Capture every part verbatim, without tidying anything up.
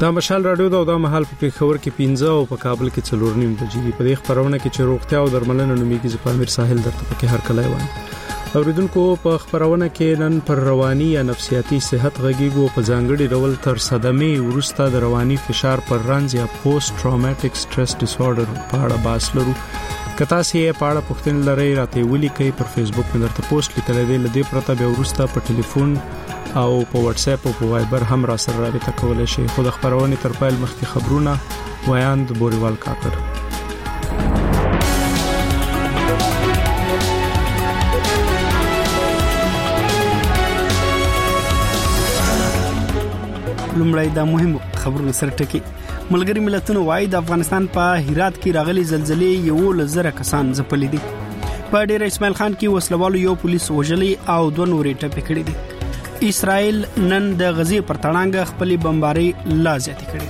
دا مشال رادیو دا د مهال په پیښور کې پنځه او په کابل کې څلور نیم بجې دي. په دې خبرونه کې چې روغتیا او درملنه نوميږي ز پامیر ساحل درته پکې هر کله وایي. اوریدونکو په خبرونه کې نن پر رواني یا نفسیاتي صحت غږیږو په ځانګړي ډول تر صدمې ورسته د رواني فشار پر رنځ یا پوسټ ټراوماتیک سټرس ډیس اوردر په اړه بحث لرو. کتا سي په اړه پوښتنه لري راته ولي کوي پر فیسبوک باندې درته پوسټ لیکل دی لدی پرته به ورسته په ټلیفون او په واتس اپ او په وایبر هم را سره رابطه کولای شي. خو د خبرونه تر پایل مخکې خبرونه وایاند بوریوال کاکر. لومړی دا مهم خبرونه سره ټکی. ملګری ملتونو وايي د افغانستان په هرات کې راغلي زلزلې یو لزر کسان ځپلي دي. په ډیر اسماعیل خان کې وسلوالو یو پولیس وژلي او دوه نورې ټپي کړي دي. اسرائیل نن د غزې پر تړانګه خپل بمباري لا زیاتې کړې.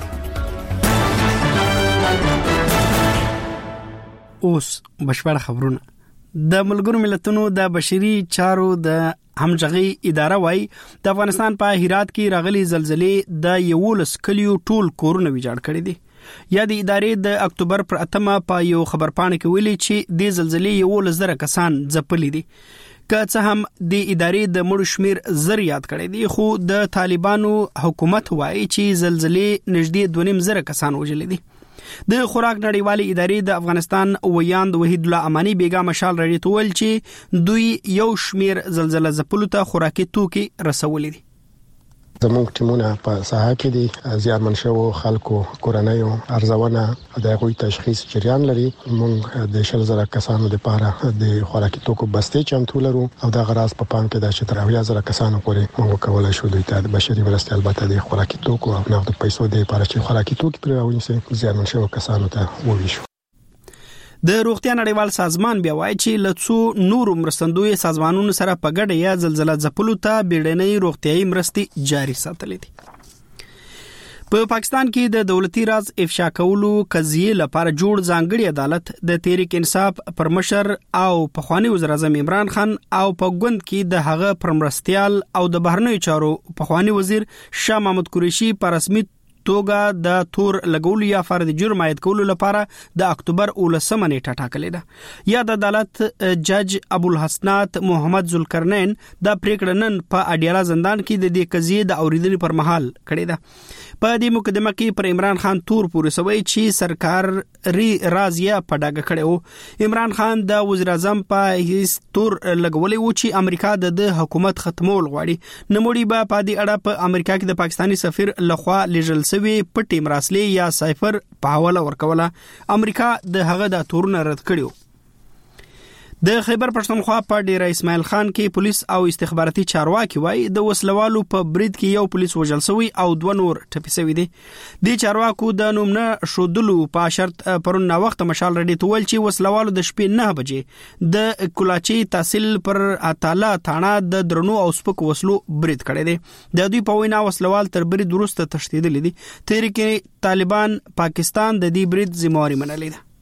اوس بشپړ خبرونه. د ملګرو ملتونو د بشري چارو د همغږي اداره وايي د افغانستان په هرات کې راغلي زلزلې د یولس کلیو ټول کورونه ویجاړ کړي دي. یا د ادارې د اکتوبر پر اتمه په یو خبرپاڼه کې ویلي چې د زلزلې یولس زره کسان ځپلي دي. که څه هم د ادارې د مړو شمیر زر یاد کړی دی، خو د طالبانو حکومت وایي چې زلزلې نږدې دوه نیم زره کسان وژلي دي. د خوراک نړیوالې ادارې د افغانستان ویاند وحید الله امانی بیګا مشال راډیو ته ویل چې دوی یو شمیر زلزلې ځپلو ته خوراکي توکي رسولي دي. زموږ ټیمونه په ساحه کې دي، زیانمن شوو خلکو کورنۍ ارزونه د غوي تشخیص جریان لري. موږ د شل زره کسانو لپاره د خوراکي توکو بستې چمتو لرو او د غراس په پام کې د چې تر اویا زره کسانو پورې موږ کولای شو د بشري مرستې البته د خوراکي توکو او نقد پیسو د لپاره چې خوراکي توکي پر راونیسي زیانمن شوو کسانو ته وویشو. د روغتیا نړیوال سازمان بیا وایي چې لڅو نور مرستندوی سازمانونو سره په ګډه یا زلزلہ ځپلو ته بیړنۍ روغتیايي مرستې جاري ساتلې دي. په پاکستان کې د دولتي راز افشا کولو قضیې لپاره جوړ ځانګړي عدالت د تحریک انصاف پر مشر او پخوانی وزیر اعظم عمران خان او په ګوند کې د هغه پرمرستيال او د بهرنیو چارو پخوانی وزیر شاه محمود قریشي په رسمي توګه د تور لګول یا فرد جرم عاید کولو لپاره د اکتوبر اولسمه نیټه ټاکلې ده. یا د عدالت جج ابو الحسنات محمد ذوالقرنین د پریکړه نن په اډیالا زندان کې د دې قضیې د اوریدنې پر مهال کړې ده. په دې مقدمه کې پر عمران خان تور پورې سوي چې سرکار ری رازیا پډاګه کړو. عمران خان د وزیر اعظم په هیڅ تور لګولې و چې امریکا د حکومت ختمول غواړي. نموړي به په دې اړه په امریکا کې د پاکستاني سفیر لخوا لېږل سوي پټي مراسلې یا سایفر په حواله ورکوله. امریکا د هغه د تورونه رد کړیو. د خیبر پښتونخوا په ډیره اسماعیل خان کې پولیس او استخباراتي چارواکي وایي د وسلوالو په برید کې یو پولیس وژل شوی او دوه نور ټپي شوي دي. د چارواکو د نوم نه شودلو په شرط پرون نا وخت مشال رډي تول چې وسلوالو د شپې نه بجې د کولاچي تحصیل پر اتاله تاڼه د درنو او سپک وسلو برید کړی دی. د دوی په وینا وسلوال تر برید وروسته تښتیدل دي. تحریک طالبان پاکستان د دې برید ذمہواری منلې ده.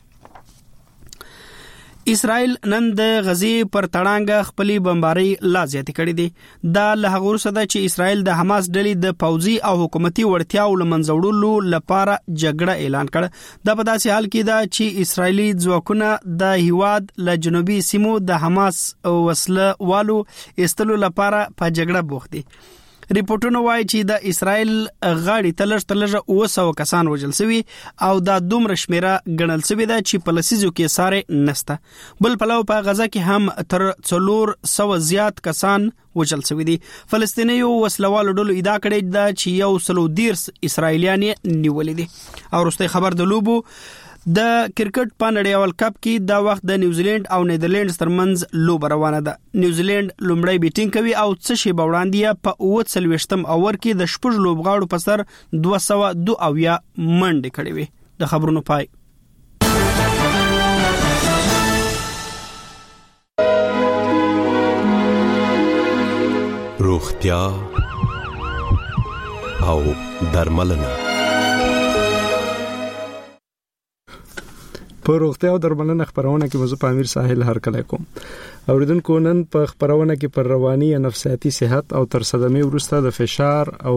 اسرائیل نن د غزې پر تړانګه خپل بمباري لا زیاتې کړې دي. دا له هغه وروسته ده چې اسرائیل د حماس ډلې د پوځي او حکومتي وړتیاو لمنځه وړلو لپاره جګړه اعلان کړه. دا په داسې حال کې ده چې اسرائیلي ځواکونه د هیواد له جنوبي سیمو د حماس وسله والو استلو لپاره په جګړه بوخت دي. ریپورتونه وایي چې د اسرائیل غاړي تلش تلش اوه سوه کسان وژل شوي او دا دومره شمیره ګڼل شوې ده چې په لسیزو کې سارې نسته. بل پلو په غزا کې هم تر څلور سوه زیات کسان وژل شوي دي. فلسطینیو وسلوالو ډلو ادعا کړې ده چې یو سلو دیرس اسرائیلیان نیولې دي. او وروستۍ خبر د لوبو د کرکټ په نړیوال کپ کې دا وخت د نیوزیلند او نیدرلینډز ترمنځ لوبه روانه ده. نیوزیلند لومړی بیټینګ کوي او څه شی وړاندې په اووه څلوېښتم اوور کې د شپږ لوبغاړو په سر دوه سوه دوه اویا منډې کړې وي. د خبرونو پای. روغتیا او درملنه. په روغتیا او درملنه خبرونه کې مزه پامیر ساحل هر کله کوم. اوریدونکو نن په خبرونه کې پر رواني یا نفسیاتي صحت او تر صدمه وروسته د فشار او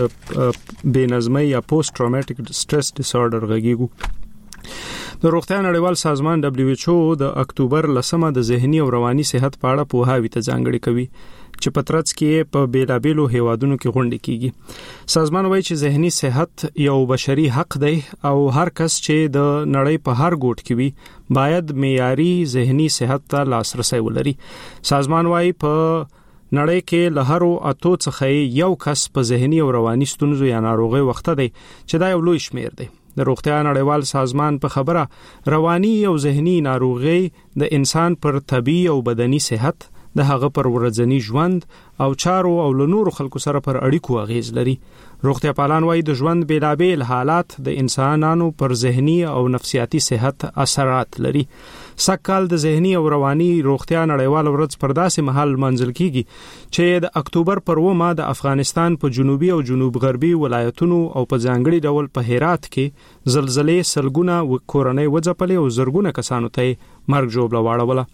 بې نظمۍ یا پوسټ ټراوماټیک سټرس ډیسارډر غږیږو. د روغتیا نړیوال سازمان دبليو ایچ او د اکتوبر لسمه د ذهني او رواني صحت په اړه پوهاوی ته ځانګړی کوي چې په ترڅ کې په بیلابېلو هیوادونو کې غونډې کیږي. سازمان وایي چې ذهني صحت یو بشري حق دی او هر کس چې د نړۍ په هر ګوټ کې وي باید معیاري ذهني صحت ته لاسرسي ولري. سازمان وایي په نړۍ کې له هرو اتو څخه یو کس په ذهني او رواني ستونزو یا ناروغي وخته دی چې دا یو لوی شمیر دی. د روغتیا نړیوال سازمان په خبره رواني او ذهني ناروغي د انسان پر طبي او بدني صحت د هغه پر ورځنی ژوند او چارو او لنور خلکو سره پر اړیکو اغیز لري. روغتیا پالان وایي د ژوند بیلابېل حالات د انسانانو پر ذهني او نفسیاتي صحت اثرات لري. سکهال د ذهني او رواني روغتیا نړیوال ورځ پر داسې مهال منځل کیږي چې د اکتوبر پر اومه د افغانستان په جنوبي او جنوب غربي ولایتونو او په ځانګړي ډول په هرات کې زلزلې سلګونه کورنۍ وځپلې او زرګونه کسانو ته مرګ ژوبله واړوله.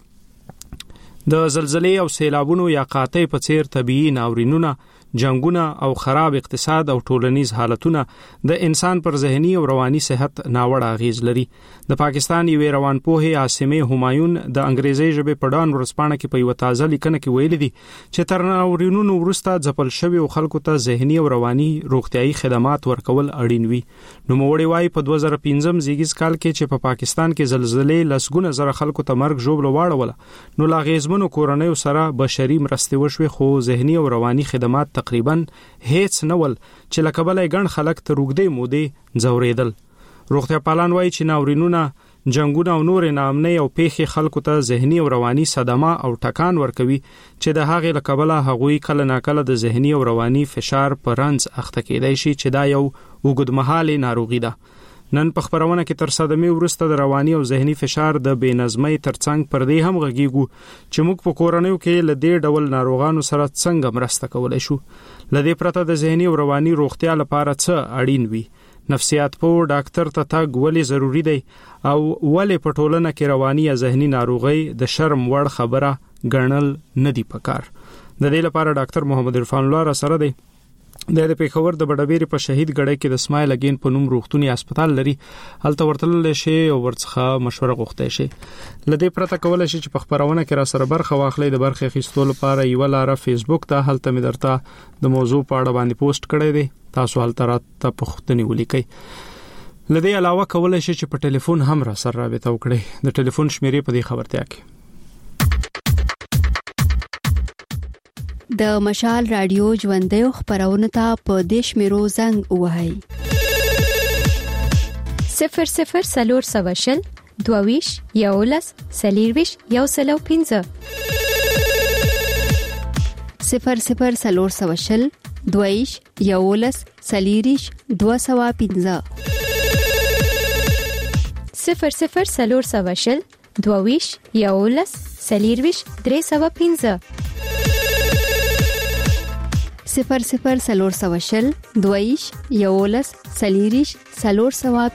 د زلزلې او سیلابونو یا قحطۍ په څیر طبيعي ناورینونه، جنگونه او خراب اقتصاد او ټولنیز حالتونه د انسان پر ذهني او رواني صحت ناوړه اغیز لري. د پاکستان یوې روانپوهې عاصمه همایون د انګریزي ژبې په ډان ورسپانه کې په یو تازه لیکنه کې ویلي دي چې تر ناورینونو وروسته ځپل شوی او خلکو ته ذهني او رواني روغتيایي خدمات ورکول اړین وي. نو موړي وايي په دوه زره پنځم زیږیز کال کې چې په پاکستان کې زلزلې لسګونه زره خلکو ته مرګ ژوبله واړوله نو لاغیزمنو کورنیو سره بشري مرستې وشوي، خو ذهني او رواني خدمات تقریبا هیڅ نول چې لکه بلای ګڼ خلک ته روغدې مودې ځورېدل. روغتیا پالان وایي چې ناورینونه، جنگونه او نور ناامنۍ او پیښې خلکو ته ذهني او رواني صدمه او ټکان ورکوي چې د هغې له کبله هغوی کله ناکله د ذهني او رواني فشار په رنځ اخته کېدای شي چې دا یو اوږدمهالې ناروغي ده. نن په خبرونه کې تر صدمې وروسته د رواني او ذهني فشار د بې نظمۍ ترڅنګ پر دې هم غږیږو چې موږ په کورنیو کې له دې ډول ناروغانو سره څنګه مرسته کولی شو. له دې پرته د ذهني او رواني روغتیا لپاره څه اړین وي؟ نفسیات پوه ډاکټر ته تګ ولې ضروری دی او ولې په ټولنه کې رواني یا ذهني ناروغي د شرم وړ خبره ګڼل نه دی پکار؟ د دې لپاره ډاکټر محمد عرفان الله را سره دی. د پیښور د بډبېری په شهید ګړی کې د اسماعیل اگین په نوم روغتونی هسپتال لري. هلته ورتلل شي او ورڅخه مشوره غوښته شي. لدې پرته کولای شي چې په خبرونه کې را سره برخه واخلي. د برخه اخیستلو لپاره یو لاره فیسبوک ته هلته مې درته د موضوع په اړه باندې پوسټ کړی دی، تاسو هلته راته پوښتنې ولیکئ. لدې علاوه کولای شي چې په ټلیفون هم را سره رابطه وکړئ. د ټلیفون شمیرې په دې خبرتیا کې د مشال رادیو ژوندۍ خبرونه ته په دیش میرو زنګ وهاي صفر صفر سلور سواشل دوویش یولس سلیرویش یو سلو پینځه صفر صفر سلور سواشل دوویش یولس سلیریش دو سوا پینځه صفر صفر سلور سواشل دوویش یولس سلیرویش درې سوا پینځه صفر صفر سلور سواشل دویش یولس سلیریش سلور سوا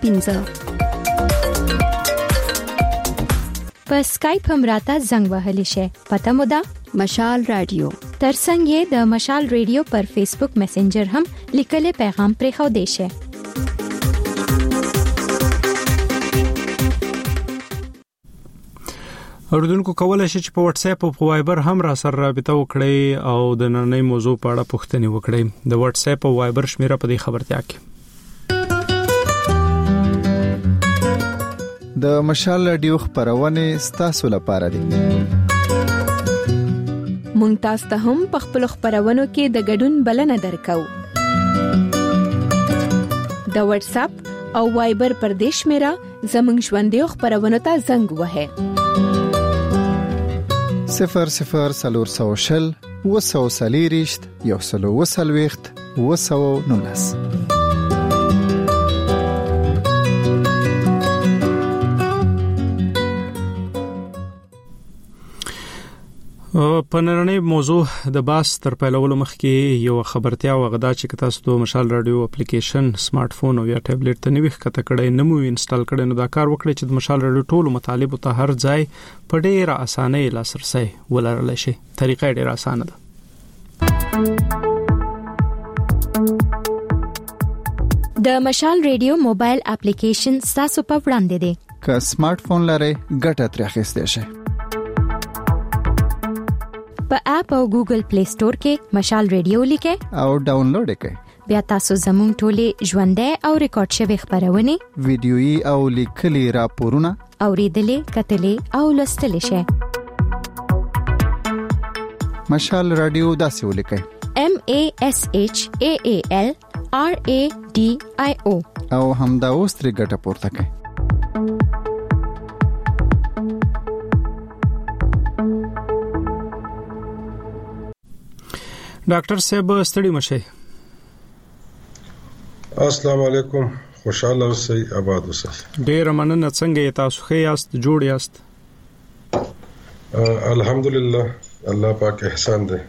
پینځه په اسکایپ هم راته زنګ وهلی شي. پته مو ده مشال رادیو ترڅنګ یې د مشال رادیو پر فیسبوک میسنجر هم لیکل پیغام پرې خو دی شي. اوردونکو کولای شي چې په واتس اپ او په وایبر هم را سره رابطه وکړي او د نړۍ موضوع په اړه پوښتنې وکړي. د واتس اپ او وایبر شمیره په دې خبرتیا کې د مشال رادیو خبرونه ستاسو لپاره دي. مونږ تاسو ته هم په خپل خبرونو کې د ګډون بلنه درکو. د واتس اپ او وایبر پر دې شمیره زموږ ژوندۍ خبرونه ته زنګ وهه صفر صفر سلور سواشل وسو سلیریشت یو سلو وسلویخت وسو نولس. په نړۍ موضوع د باس تر پیلولو مخکې یو خبرتیا وغدا چې تاسو د مشال رادیو اپلیکیشن سمارټ فون او یا ټابلیټ ته نوښت کته کړئ نو انسټال کړئ نو دا کار وکړئ چې د مشال رادیو ټولو مطالبه ته هر ځای په ډیره اسانه لاسرسي ولرل شي. طریقه ډیره اسانه ده. د مشال رادیو موبایل اپلیکیشن تاسو په وړاندې دی. که سمارټ فون لرئ ګټه ترې اخیستئ شئ. په اپ او ګوګل پلی سٹور کې مشال رادیو لیکئ او ډاونلوډ کړئ. بیا تاسو زموږ ټولې ژوندۍ او ریکارډ شوی خبرونه ویډیويي او لیکلي راپورونه اوریدلې کتلې او لوستلې شئ. مشال رادیو داسې ولیکئ: M A S H A A L R A D I O او همدا اوس ترې ګټه پورته کړئ. ډاکټر صاحب ستړي مشه. السلام علیکم، خوشاله اوسئ، آباد اوسئ. ډیر مننه. څنګه تاسو ښه یاست؟ جوړ یاست؟ الحمدلله، الله پاک احسان دی.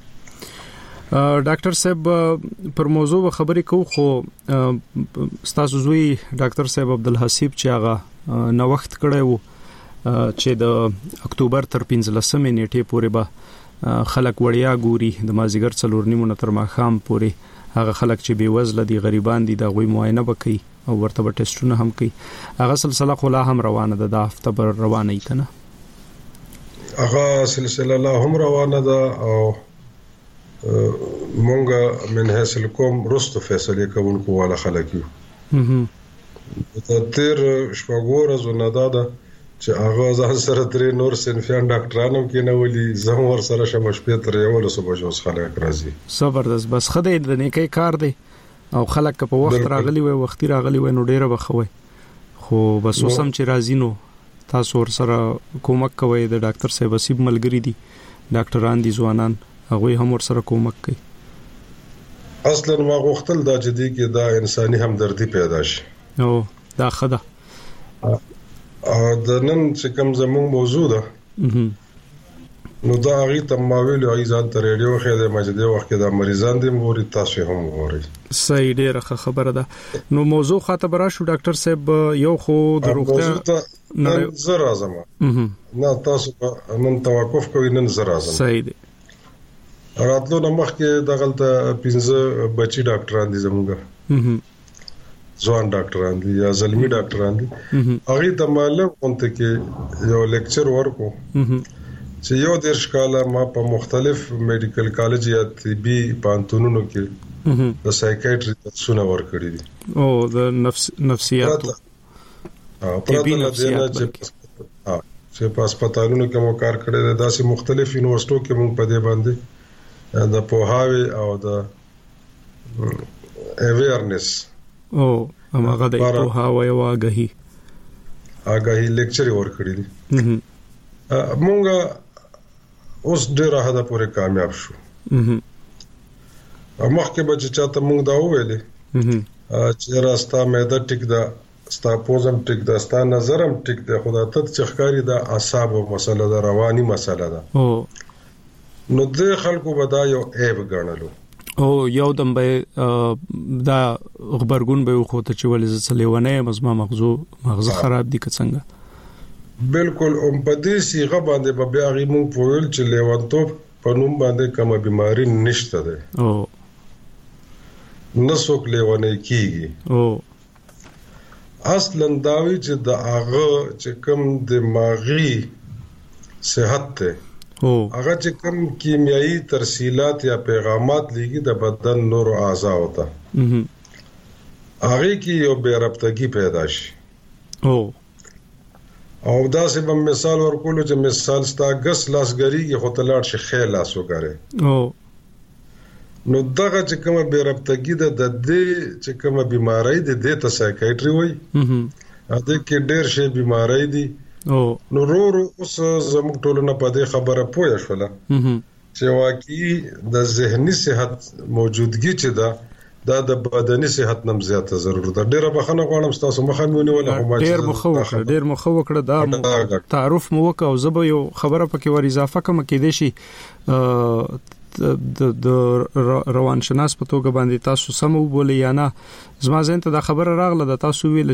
ډاکټر صاحب پر موضوع خبرې کوو، خو تاسو زوی ډاکټر صاحب عبدالحسیب چې هغه نو وخت کړی وو چې د اکتوبر تر پنځلسمې نیټې پورې به خلک وړیا ګوري، د مازیګر څلور نیمو نه تر ماښام پورې هغه خلک چې بې وزله دي، غریبان دي، د غوي معاینه وکړي او ورته به ټیسټونه هم کوي. هغه سلسله خو لا هم روانه ده، د هفته پر روانه ای کنه. هغه سلسله لا هم روانه ده او مونږه من حاصل کوم رستو فیصله کوونکو والا خلک یو. د تیر شپږور زونه ده چې هغه ځان سره درې نور سنفیان ډاکټرانو کې نه ولي، زه ور سره شم شپې تر یو له صبح جوړ خلک راځي. زبردست. بس خدای د نیکي کار دی او خلک په وخت راغلي وي، وختي راغلي وي، نو ډیره بخوي. خو بس وسم چې راځي نو تاسو ور سره کومک کوي. د ډاکټر صاحب وسیب ملګری دي، ډاکټران دي ځوانان، هغه هم ور سره کومک کوي. اصلا ما غوښتل دا چې دی کې دا انساني همدردي پیدا شي. او دا خدا او د نن چې کوم زموږ موضوع ده نو دا هغه ته ما ویلو ایزان تر ریډیو خې د مجدي وخت د مریضان دي موري تاسو هم غوري. صحیح، ډیره خبره ده. نو موضوع خاطر برا شو ډاکټر صاحب، یو خو د روغتیا نن زرا زما نه تاسو نن توقف کوي، نن زرا زما. صحیح دي. راتلو نمخ کې دغلته پنځه بچي ډاکټران دي زموږه، ځوان ډاکټران دي یا زلمی ډاکټران دي. هغه د معلم اونته کې یو لیکچر ورکو چې یو دیرش کاله ما په مختلف میډیکل کالج یا طبي پانتونونو کې د سایکیاټري تخصصونه ورکړي دي او د نفس نفسیات او طبي نفسیات چې په هسپتالونو کې مو کار کړی دی. داسې مختلف یونیورسيټو کې مونږ په دې باندې د پوهاوی او د اویرنس او هغه د پوهاوی او آگاهی آگاهی لیکچر ورکړی دي. مونږ اوس ډیره حدا پورې کامیاب شو. مخکې به چې چاته مونږ دا وویلې چې راستا مېده ټیک ده، ستا پوزم ټیک ده، ستا نظرم ټیک ده، خو دا ته چې ښکاري دا اعصابو مسله ده، رواني مسله ده. نو د خلکو به دا یو عیب ګڼلو او یو دم به دا خبرګون به خو ته چې ولې زڅلېونه مزما مغزو مغز خراب دي که څنګه. بالکل هم په دې صيغه باندې به بیا غي مونږ پوهل چې لیوانتوب په نوم باندې کومه بيماري نشته ده او نسوک لیوانه کیږي. او اصلا داوی چې د هغه چې کوم دماغي صحت ته او هغه چې کوم کیمیاوي ترسیلات یا پیغامات لګي د بدن نور اعضاء وته هغه کې یو بے ربطګي پیدا شي. او او دا سه په مثال ورکول چې مثال ستا غس لاسګری کې خطلات شي خیال لاسو کوي. او نو دغه چې کومه بے ربطګي د دې چې کومه بیماری د دې ته سایکیاټري وای ا دې کې ډېر شي بیماری دي. او نو رو رو اوس زموږ ټولنه په دې خبره پوه شوله چې واقعي د ذهني صحت موجودګي چې دا دا د بدني صحت نم زیاته ضرورت ده. ډیره بخنه غواړم تاسو مخه مونږ ولا هم ډیر مخه وکړه ډیر مخه وکړه دا تعارف مو وکاو زبې یو خبره پکې ور اضافه کوم کې دي شي د د روان شناس په توګه باندې تاسو سم وبولې یا نه. زما زین ته دا خبره راغله د تاسو ویل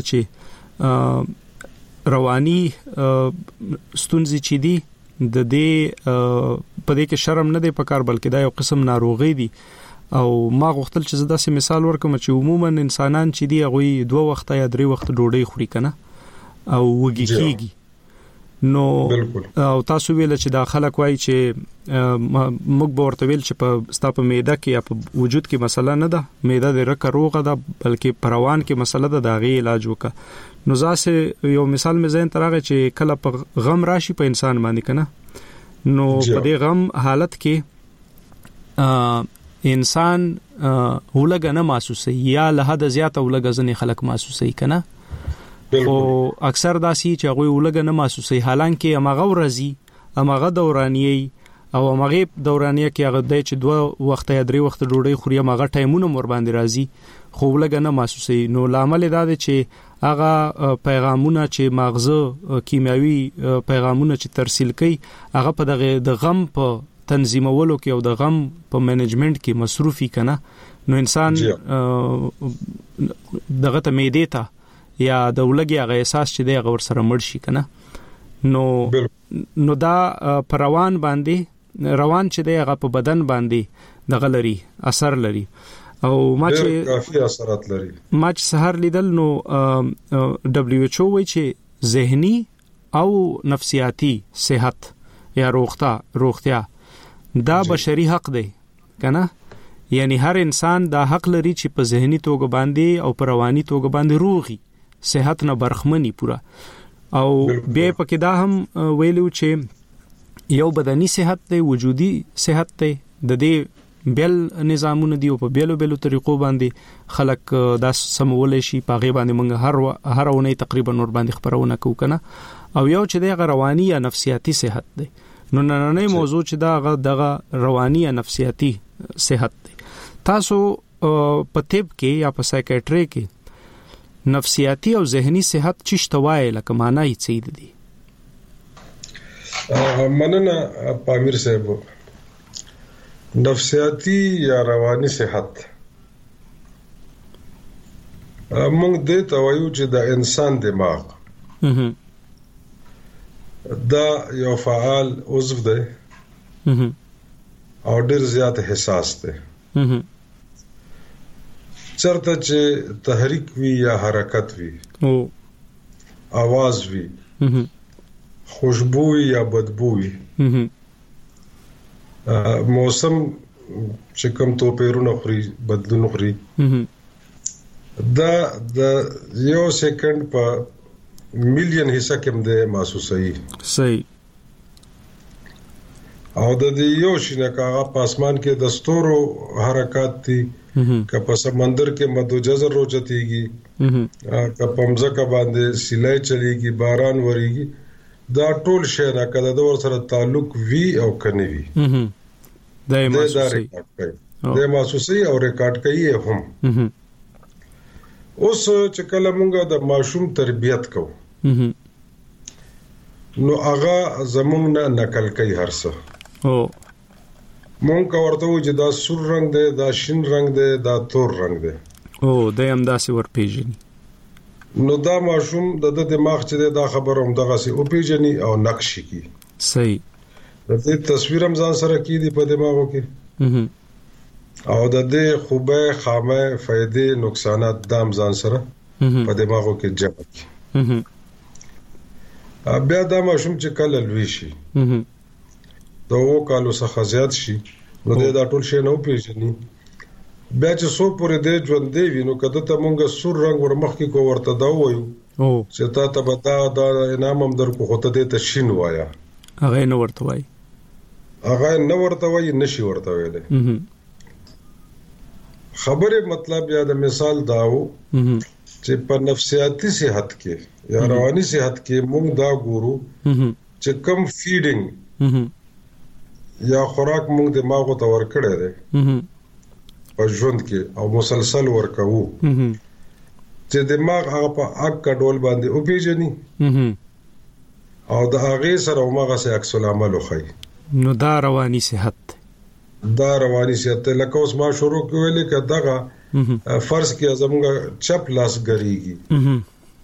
چې رواني ستونزې چې دي د دې په دې کې شرم نه دی پکار بلکې دا یو قسم ناروغي دي. او ما غوښتل چې زدا سه مثال ورکوم چې عموما انسانان چې دی هغه دوه وخت یا درې وخت ډوډۍ خوري کنه او وږي کیږي. نو او تاسو ویل چې دا خلک وایي چې موږ به ورته ویل چې په ستاسو معده کې یا په وجود کې مسله نه ده, معده د رکه روغه ده بلکې پروان کې مسله ده, دا غي علاج وکړه. نو ځاسه یو مثال مې زین ترغه چې کله په غم راشي په انسان باندې کنه نو په دې غم حالت کې انسان ولګ نه محسوسي یا له حد زیاته ولګ ځنې خلک محسوسي کنه او اکثر داسي چې هغه ولګ نه محسوسي حالانکه امغه ورزي امغه دورانیي او امغه دورانیه کې هغه د چې دوه وخت یا درې وخت ډوډۍ خوري امغه ټایمونه مور باندې راځي خو ولګ نه محسوسي. نو لامل دا دی چې هغه پیغامونه چې مغزه کیمیاوي پیغامونه چې ترسیل کوي هغه په دغه د غم په تنظیمولو کې او د غم په منیجمنت کې مصروفي کنه. نو انسان دغه ته میدې ته یا د ولګي هغه احساس چې دی هغه ور سره مړ شي کنه. نو نو دا پر روان باندې روان چې دی هغه په بدن باندې دغه لري اثر لري او ما چې کافي اثرات لري. ما چې سحر لیدل نو دبليو ایچ او وایي چې ذهني او نفسیاتی صحت یا روغتیا روغتیا دا بشري حق دی کنه. یعنی هر انسان دا حق لري چې په ذهني توګه باندې او په رواني توګه باندې روغي صحت نه برخمنی پورا. او بیا پکې دا هم ویلو چې یو بدني صحت دی وجودي صحت دی د دې بیل نظامونه دی او په بیلو بیلو طریقو باندې خلک دا سمول شي په غي باندې موږ هر هر ونه تقریبا نور باندې خبرونه کو کنه. او یو چې دی رواني یا نفسیاتی صحت دی. نو نننې موضوع چې دا دغه رواني یا نفسیاتی صحت دی. تاسو په طب کې یا په سایکیاتری کې نفسیاتی او ذهني صحت چشته وای لکه معنی څه دي؟ مننه پامیر صاحب. نفسیاتی یا رواني صحت موږ دې ته وایو چې د انسان دماغ دا یو فعال عضو دی او ډیر زیات حساس دی. چرته چې تحریک وی یا حرکت وی او आवाज وی خوشبو یا بدبو وی موسم چې کوم تو پیرونه خوري بدلون خوري دا د یو سکند په مليون حصہ کوم د محسوسي صحیح. او د دې یو شنه کاغه په اسمان کې د ستورو حرکت دي که په سمندر کې مدو جزر روچتيږي که په مځکه باندې سیلای چلیږي باران وریږي دا ټول شی نه کده د ور سره تعلق وی او کني وی د محسوسي د محسوسي او ریکارډ کوي هم. اوس چې کله مونږه د ماشوم تربيت کوو نو هغه زمونږ نه نقل کوي هر څه او مونږ ورته و چې دا سور رنگ دی دا شین رنگ دی دا تور رنگ دی او د هم داسې ور پیژني. نو دا ماشوم د د دماغ چې دا خبر هم دغه سي او پیژني او نقش کی صحیح. د دې تصویر هم ځان سره کی دی په دماغو کې او د دې خوبه خامه فائدې نقصانات دام ځان سره په دماغو کې جمع کی. بیا دا ماشوم چې کله لوي شي دا و کالو څخه زیات شي نو دا ټول شی نو پیژني. بیا چې سو پورې دې ژوند دی وینو کده ته مونږه سور رنگ ورمخ کې کو ورته دا وایو چې تا ته بتا دا انعام هم درکو خو ته دې ته شین وایا هغه نو ورته وای هغه نو ورته وای نشي ورته ویلې. خبره مطلب یا د مثال داو چې په نفسیاتی صحت کې یا رواني صحت کې مونږ دا ګورو چې کم فیډینګ یا خوراک مونږ دماغ ته ورکړی دی په ژوند کې او مسلسل ورکو چې دماغ هغه په اګ کډول باندې او پیژني او د هغه سره هغه سه عکس العمل وخی نو دا رواني صحت دا رواني صحت لکه اوس ما شروع کولی ک دغه فرض کې زموږ چپ لاس غریږي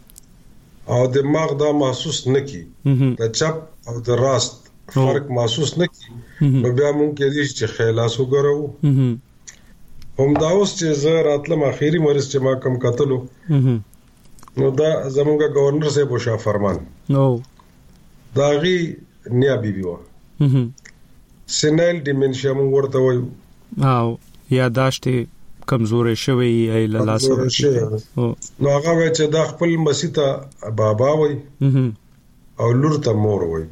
او دماغ دا محسوس نکي د چپ او د راست فرق محسوس نکي نو بیا مونږ کې دې چې خلاص وګورو هم دا اوس چې زه راتلم اخیری مریض چې ما کم کتلو نو دا زموږ گورنر صاحب وشا فرمان نو دا غي نیا بي بي وا سینایل ډیمنشیا مونږ ورته وایو او یاداشت کمزورې شوی ای لاسو نو هغه چې دا خپل مسیته بابا وای او لور ته مور وای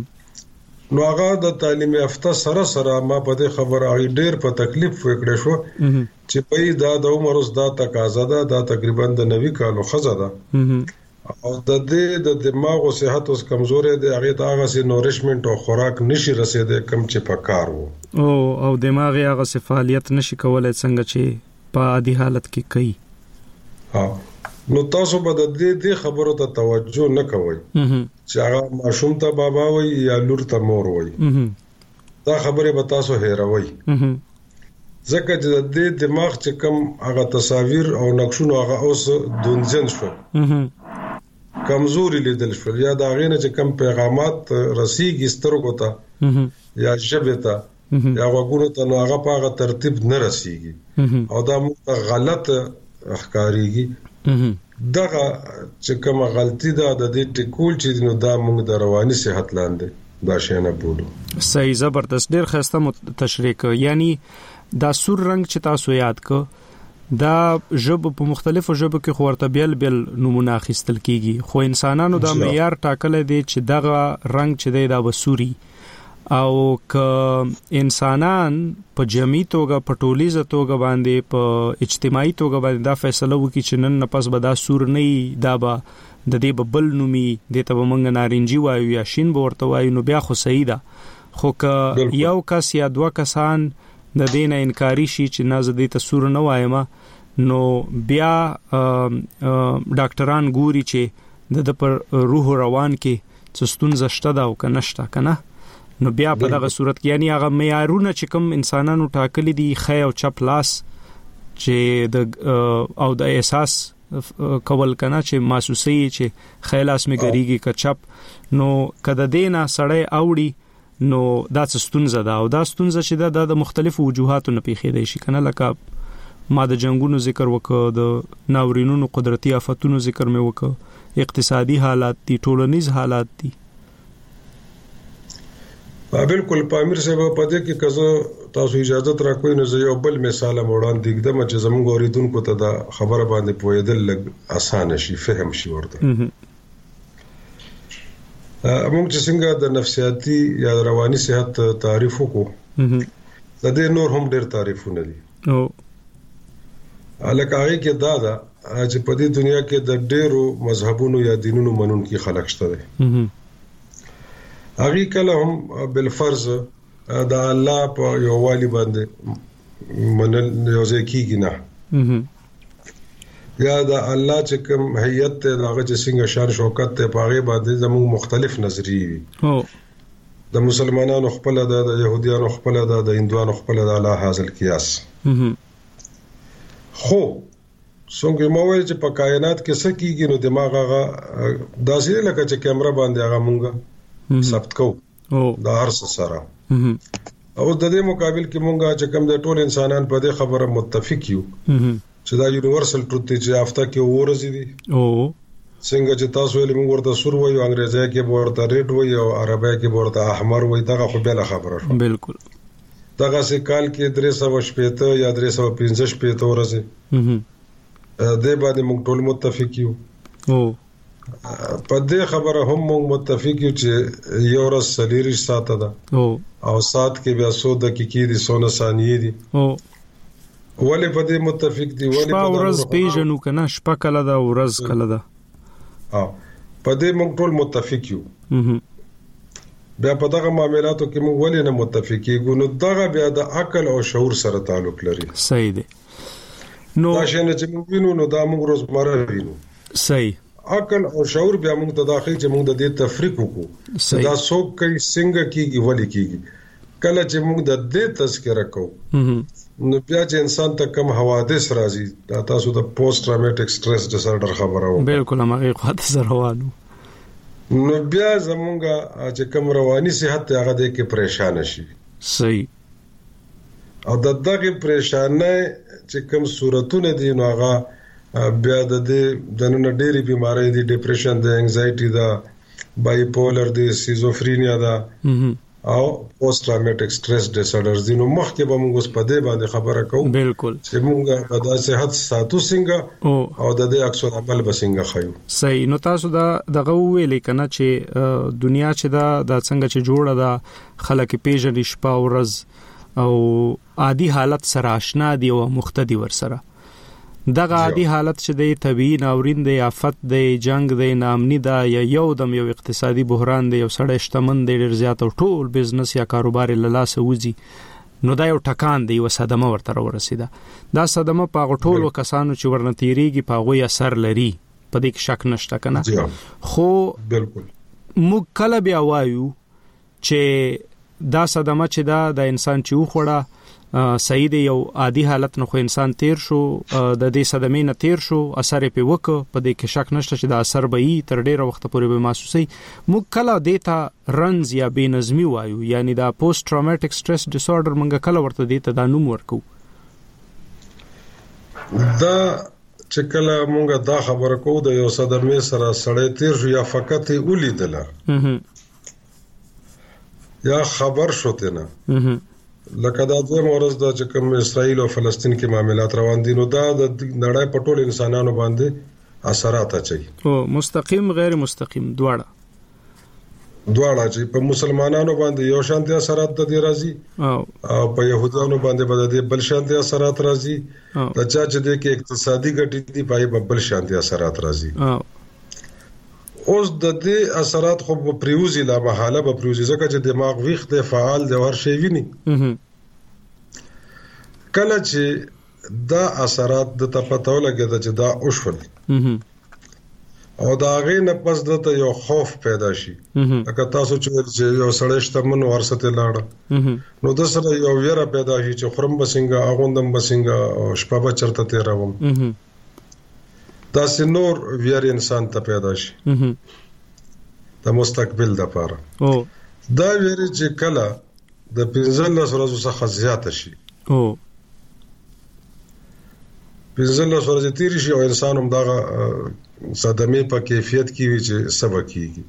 نو هغه د تعلیم یافته سره سره ما په دې خبره اړ ډېر په تکلیف وکړې شو چې په دا د عمر اوس دا تقاضا ده دا تقریبا د نوي کالو خزه ده او د دې د دماغ او صحت اوس کمزورې ده هغه ته هغه سي نورشمنت او خوراک نشي رسیدې کم چې په کار وو او او دماغ هغه سي فعالیت نشي کولای څنګه چې په عادي حالت کې کوي ها نو تاسو به د دې دې خبرو ته توجه نه کوئ چې هغه ماشوم ته بابا وای یا لور ته مور وای دا خبره به تاسو هېروي ځکه چې د دې دماغ چې کم هغه تصاویر او نقشونه هغه اوس دونځن شو کمزوري لیدل شو یا دا غینه چې کم پیغامات رسیږي سترګو ته یا ژبه ته یا وګورو ته نو هغه په هغه ترتیب نه رسیږي او دا موږ غلط ښکاریږي دغه چې کومه غلطي ده د دې ټکول چې نو دا موږ د رواني صحت لاندې دا شی نه بولو صحیح زبردست ډیر خسته تشریح کوي یعنی دا سور رنگ چې تاسو یاد کو دا ژبه په مختلفو ژبو کې خورته بیل بیل نمونه اخیستل کیږي خو انسانانو دا معیار ټاکل دي چې دغه رنگ چې دی دا وسوري او ک انسانان په جمعي توګه په ټولیزه توګه باندې په اجتماعي توګه باندې دا فیصله وکړي چې نن نه پس به دا سور نه دا به د دې ببل نومي د ته ومنګ نارنجي وایو یا شین ورته وایو نو بیا خو صحیح ده خو ک یو کس یا دوه کسان د دینه انکاری شي چې ناز دې ته سور نه وایم نو بیا ډاکټران ګوري چې د پر روح روان کې څه ستونزه شته دا او کنهشته کنه نو بیا په دغه صورت کې یعنی هغه معیارونه چې کوم انسانانو ټاکلي دي خې او چپ لاس چې د او د احساس کول کنه چې محسوسي چې خې لاس می ګریږي ک چپ نو کده دینا سړی اوړي نو دا ستونزه ده او دا ستونزه چې دا د مختلفو وجوهاتو نه پیښې دي شي کنه لکه ما د جنگونو ذکر وکړ د ناورینونو قدرتي آفتونو ذکر مې وکړ اقتصادي حالات دي ټولنیز حالات دي بالکل پامیر صاحب په دې کې کزه تاسو اجازه تر کوی نو زه یو بل مثال وړاندې کړم چې زموږ اوریدونکو ته دا خبره باندې پوهیدل لږ اسانه شي فهم شي ورته موږ چې څنګه د نفسیاتي یا رواني صحت تعریف وکړو د دې نور هم ډېر تعریفونه دي او الکه هغه کې دا دا چې په دې دنیا کې د ډېرو مذهبونو یا دینونو منونکي خلک شته دي هغه کله هم بل فرض د الله په یو والی باندې منل یو ځکیږي نه یا د الله چې کوم هيئت ته هغه چې څنګه شان شوکت ته پاغه باندې زموږ مختلف نظریې وي د مسلمانانو خپل د يهوديانو خپل د د هندوانو خپل د الله حاصل قياس خو څنګه مو وایي چې په کائنات کې څه کیږي نو دماغ هغه داسې لکه چې کیمرا باندې هغه مونږه ثبت کو دا هر څه سره او د دې مقابل کې مونږه چې کوم د ټول انسانان په دې خبره متفق یو چې دا یونیورسل ټروت چې افتا کې ورزي دي او څنګه چې تاسو یې موږ ورته سور وایو انګریزي کې ورته ریډ وایو او عربی کې ورته احمر وایي دا خو بل خبره شو بالکل دغه سه کال کې درې سوه شپږ یا درې سوه پنځه شپږ ورځي د باندې موږ ټول متفق یو او په دې خبره هم موږ متفق یو چې یو ورځ سلیریش ساته ده او او سات کې بیا سو دقیقې دي سونه ثانیې دي او ولې په دې متفق دي ولې په ورځ پیژنو کنه شپه کله ده ورځ کله ده ها په دې موږ ټول متفق یو بیا په دغه معاملاتو کې موږ ولې نه متفقېږو؟ نو دغه بیا د عقل او شعور سره تعلق لري. صحیح دی. نو دا شنه چې موږ وینو نو دا موږ روزمره وینو. صحیح. عقل او شعور بیا موږ ته داخلي چې موږ د دې تفریق وکړو. دا څوک کوي، څنګه کیږي، ولې کیږي. کله چې موږ د دې تذکره کوو نو بیا چې انسان ته کم حوادث راځي، دا تاسو د پوسټ ټراوماټیک سټرس ډیسارډر خبره وو. بالکل هغه خاطر سره روانو. نو بیا زمونږه چې کم رواني صحت هغه د کې پریشان شي. صحیح. او د دغه پریشانه چې کم صورتونه دي نو هغه بیا د دې د نن ډېری بیماری دي، ډیپریشن ده، انزایټي ده، بایپولر ده، سیزوفرینیا ده او پوسټ ټراوماټیک سټرس ډیسارډرز دي. نو مخکې به موږ اوس په دې باندې خبره کوو. بالکل. چې موږ د صحت ساتو څنګه او د دې عکس العمل به څنګه خایو. صحیح. نو تاسو دا دغه ویلې کنه چې دنیا چې دا د څنګه چې جوړه ده خلک پیژنې شپه او ورځ او عادي حالت سره آشنا دي او مختدي ور سره. دغه عادي حالت چې د طبيعي ناورین دی، آفت دی، جنگ دی، ناامنی ده، یا یو دم یو اقتصادي بحران دی، یو سړی شتمن دی ډیر زیات او ټول بزنس یا کاروبار له لاسه وځي، نو دا یو ټکان دی، یو صدمه ورته ورسیده. دا صدمه په ټولو کسانو چې ورنتیریږي په هغه اثر لري، په دې کې شک نشته کنه. خو بالکل موږ کله بیا وایو چې دا صدمه چې دا د انسان چې وخوړه صحیح دی، یو عادي حالت نه خو انسان تیر شو، د دې صدمې نه تیر شو، اثر یې په وکړ، په دې کې شک نشته چې دا اثر به یې تر ډیره وخت پورې به محسوسي. موږ کله دیتا رنز یا بې نظمی وایو، یعنی دا پوسټ ټراوماټیک سټرس ډیسارډر موږ کله ورته دیتا دا نوم ورکو. دا چې کله موږ دا خبره کوو د یو صدمې سره سړی تیر شو یا فقط یې ولیدله یا خبر شوته نه، لکه دا دوه مورز دا چې کوم اسرائیل او فلسطین کې معاملات روان دي، نو دا د نړۍ په ټول انسانانو باندې اثرات اچي. او مستقیم غیر مستقیم دواړه دواړه چې په مسلمانانو باندې یو شانتي اثرات د دې راځي او په يهودانو باندې به د بل شانتي اثرات راځي، د چا چې د کې اقتصادي ګټې دي پای په بل شانتي اثرات راځي. اوس د دې اثرات خو په پریوزي لا محاله په پریوزي ځکه چې دماغ ویخ ته فعال دی ور شي ویني. کله چې دا اثرات د تپتو لګیدا چې دا اوشول او دا غي نه پس دته یو خوف پیدا شي، لکه تاسو چې یو سړی شتمن ورسته لاړ نو د سره یو ویره پیدا شي چې خرم بسنګا اغوندم بسنګا او شپه به چرته تیراوم. دا سينور ویر انسان ته پیدا شي د مستقبل د پاره. دا ویر چې کله د پنځلس ورځې څخه زیات شي او پنځلس ورځې تیر شي او انسان هم دا صدمه په کیفیت کې وي چې سبا کیږي،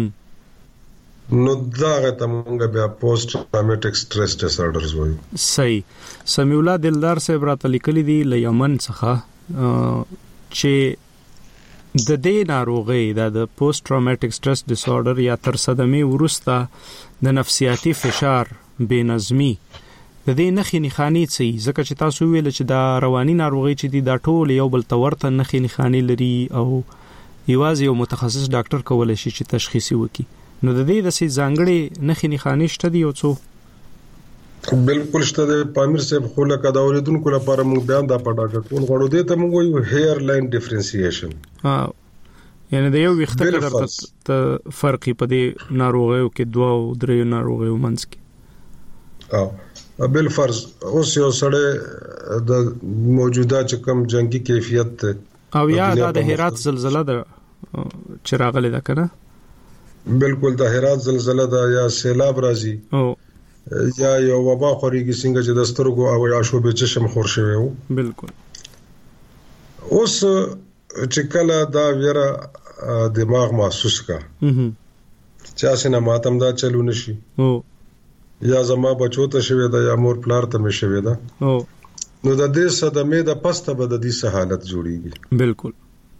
نو دا غته مونږ بیا پوسټ ټراوماټیک سټرس ډیسارډرز وایو. صحیح. سمیع الله دلدار صاحب راته لیکلي دي له یمن څخه چې د دې ناروغي د پوسټ ټراوماټیک سټرس ډیسارډر یا تر صدمې ورسته د نفسیاتي فشار، بې نظمی، د دې نخې نښانې څه ځکه چې تاسو ویل چې دا رواني ناروغي چې دي دا ټول یو بل تورته نخې نښانې لري او یوازې یو متخصص ډاکټر کولای شي چې تشخیص وکړي، نو د دې د سي ځانګړي نخې نښانې شته دي او څو؟ بالکل شته د پامیر صاحب خو لکه دا اوریدونکو لپاره موږ بیان دا پټاګه کول غواړو. دې ته موږ وایو هیر لاین ډیفرنسییشن، ها یعنی د یو وخت کې درته فرق په دې ناروغیو کې دوه او درې ناروغیو منځ کې. او بل فرض اوس یو سړی د موجوده چې کوم جنگي کیفیت ته او یا د هرات زلزلہ د چراغله ده کنه، بالکل د هرات زلزلہ ده یا سیلاب راځي او یا یو وبا خوريږي څنګه چې د سترګو او عاشوبې چشم خور شوی وو. بالکل. اوس چې کله دا ویره دماغ محسوس کا چا سينه ماتم دا چلو نشي او یا زما بچو ته شوی دا یا مور پلار ته مې شوی دا او نو د دې صدمې د پسته به د دې حالت جوړیږي. بالکل.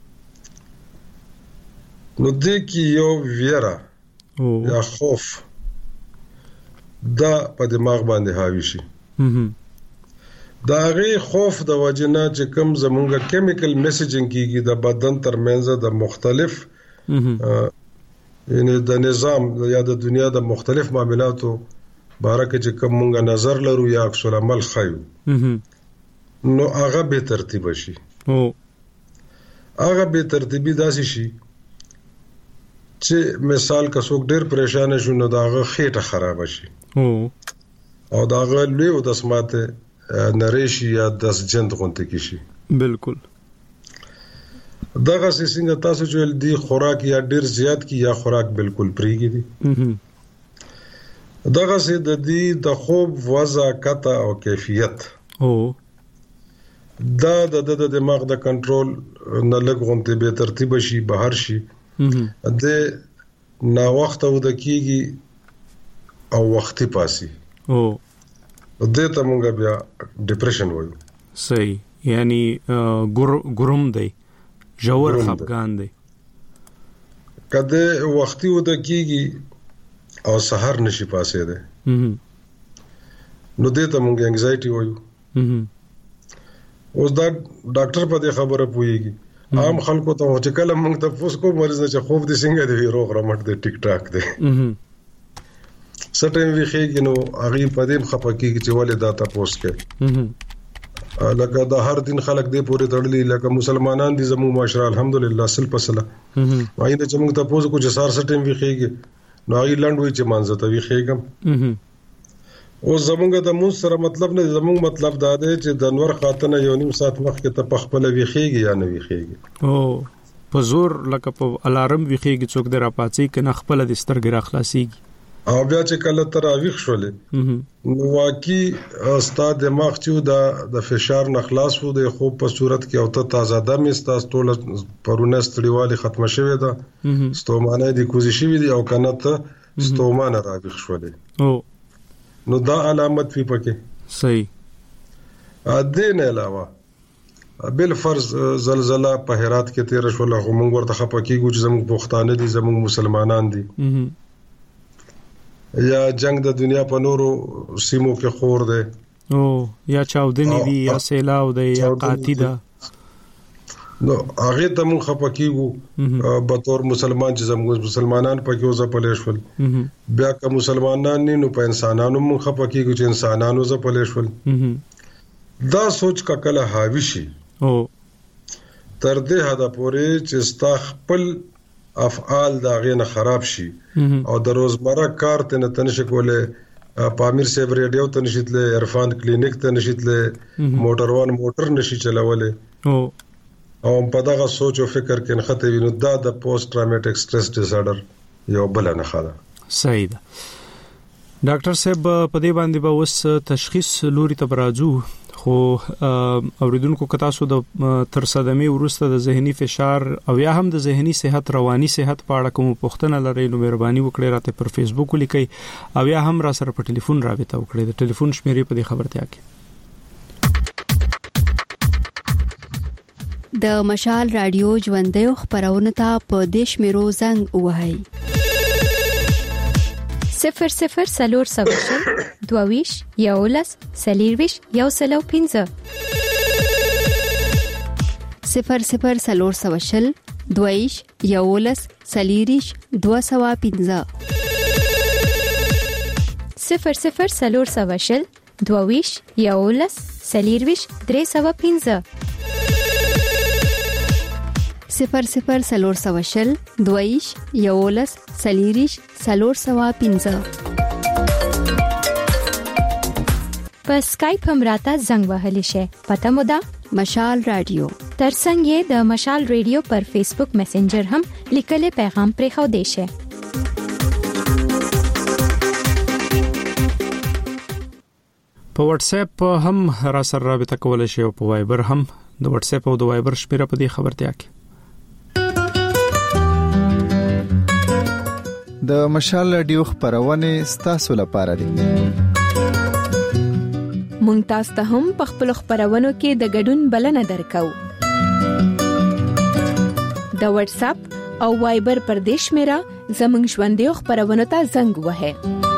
نو دې کې یو ویره یا خوف دا په دماغ باندې حاوی شي. دا غي خوف د وجنه چې کوم زمونږه کیمیکل میسیجینګ کیږي د بدن ترمنځ د مختلف یعنی د نظام یا د دنیا د مختلف معاملاتو باره کې چې کوم مونږه نظر لرو یا عکس العمل خایو نو هغه به ترتیب شي او هغه به ترتیبي داسې شي چې مثال که څوک ډېر پریشان شي نو داغه خېټه خراب شي او او داغه لوی او د سماته نریشي یا د جند غونته کې شي بالکل دغه څنګه تاسو چې دی خوراک یا ډیر زیات کی یا خوراک بالکل پریږي دي دغه څه د دې د خوب وضع کته او کیفیت او دا د د دماغ د کنټرول نه لګونته به ترتیب شي بهر شي د نا وخت او د کیږي او وختي پاسي او د ته مونږ بیا ډیپریشن وایو صحیح یعنی ګرم دی جوور خفګان دی کله وختي و د کیږي او سحر نشي پاسې ده نو دې ته مونږ انګزایټي وایو اوس دا ډاکټر په دې خبره پويږي عام خلکو ته چې کله مونږ ته پوس کو مریض چې خوب دې څنګه دی روغ رمټ دی ټیک ټاک دی سټیم وی خېږي نو هغه په دې خپکیږي چې ولې دا تاسو کې لکه دا هر دین خلک دې پورې تړلي لکه مسلمانان دي زموږ معاشره الحمدلله سل پسله وایي چې موږ تاسو کو چې سار سټیم وی خېږي نو هغه لنډوي چې مانځه ته وی خېږم او زمونږ د مون سره مطلب نه زمونږ مطلب دا دی چې د انور خاتنه یو نیم ساعت مخکې ته پخپل وی خېږي یا نه وی خېږي او په زور لکه په الارم وی خېږي څوک درا پاتې کنه خپل د سترګې را خلاصيږي او بیا چې کله تراویح شولې نو واقعي استاد دماغ چې دا د فشار نه خلاص وو د خوب په صورت کې او ته تازه دم استاس ټول پرونه ستړيوالي ختمه شوه دا ستومانه دي کوزي شوی دي او کنه ته ستومانه راویح شولې او نو دا علامت وی پکې صحیح ا دې نه علاوه بل فرض زلزلہ په هرات کې تیر شو له موږ ورته خپکیږو چې زموږ پښتانه دي زموږ مسلمانان دي یا جنگ د دنیا په نورو سیمو کې خور ده او یا چاودنی دی یا سیلاو ده یا قاتی ده نو هغه ته مون خپکیږو به تور مسلمان چې زموږ مسلمانان پکې وځه پلیشول بیا که مسلمانان نه نو په انسانانو مون خپکیږو چې انسانانو وځه پلیشول دا سوچ کا کله حاوی شي او تر دې حدا پورې چې ستا خپل افعال دا غینه خراب شي او د روزمره کار ته نه تنش کوله پامیر صاحب ریډیو ته نشیتله عرفان کلینیک ته نشیتله موټر وان موټر نشي چلوله او او په دغه سوچ او فکر کې نخته وینو دا د پوسټ ټراوماټیک سټرس ډیس آرډر یو بل نه خاله صحیح ده ډاکټر صاحب په دې باندې به اوس تشخیص لوري ته راځو خو اوریدونکو کتا سو د تر صدمه ورسته د ذهني فشار او یا هم د ذهني صحت رواني صحت په اړه کوم پوښتنه لري نو مهرباني وکړئ راته پر فیسبوک لیکئ او یا هم را سره په ټلیفون رابطه وکړئ د ټلیفون شمیرې په دې خبرتیا کې د مشال رادیو ژوندې خبرونه ته په دیش میرو زنګ وهاي صفر صفر سلور سوشل دوویش یولس سلیرویش یو سلو پینزه صفر صفر سلور سوشل دوویش یولس سلیریش دو سوا پینزه صفر صفر سلور سوشل دوویش یولس سلیرویش درې سوا پینزه صفر صفر سلور سوشل دویش یولس سلیریش سلور سوا پینزه په اسکایپ هم راته زنګ وهلی شي پته مو ده مشال رادیو ترڅنګ یې د مشال رادیو پر فیسبوک میسنجر هم لیکلي پیغام پرې خو دی شي په واتس اپ هم را سره رابطه کولای شئ او په وایبر هم د واتس اپ او د وایبر شمیره په دې خبرتیا کې د مشال رادیو خبرونه ستاسو لپاره دي مونږ تاسو ته هم په خپل خبرونو کې د ګډون بلنه درکو د واتس اپ او وایبر پر دیش میرا زمنګ ژوندې خبرونه ته زنګ وهه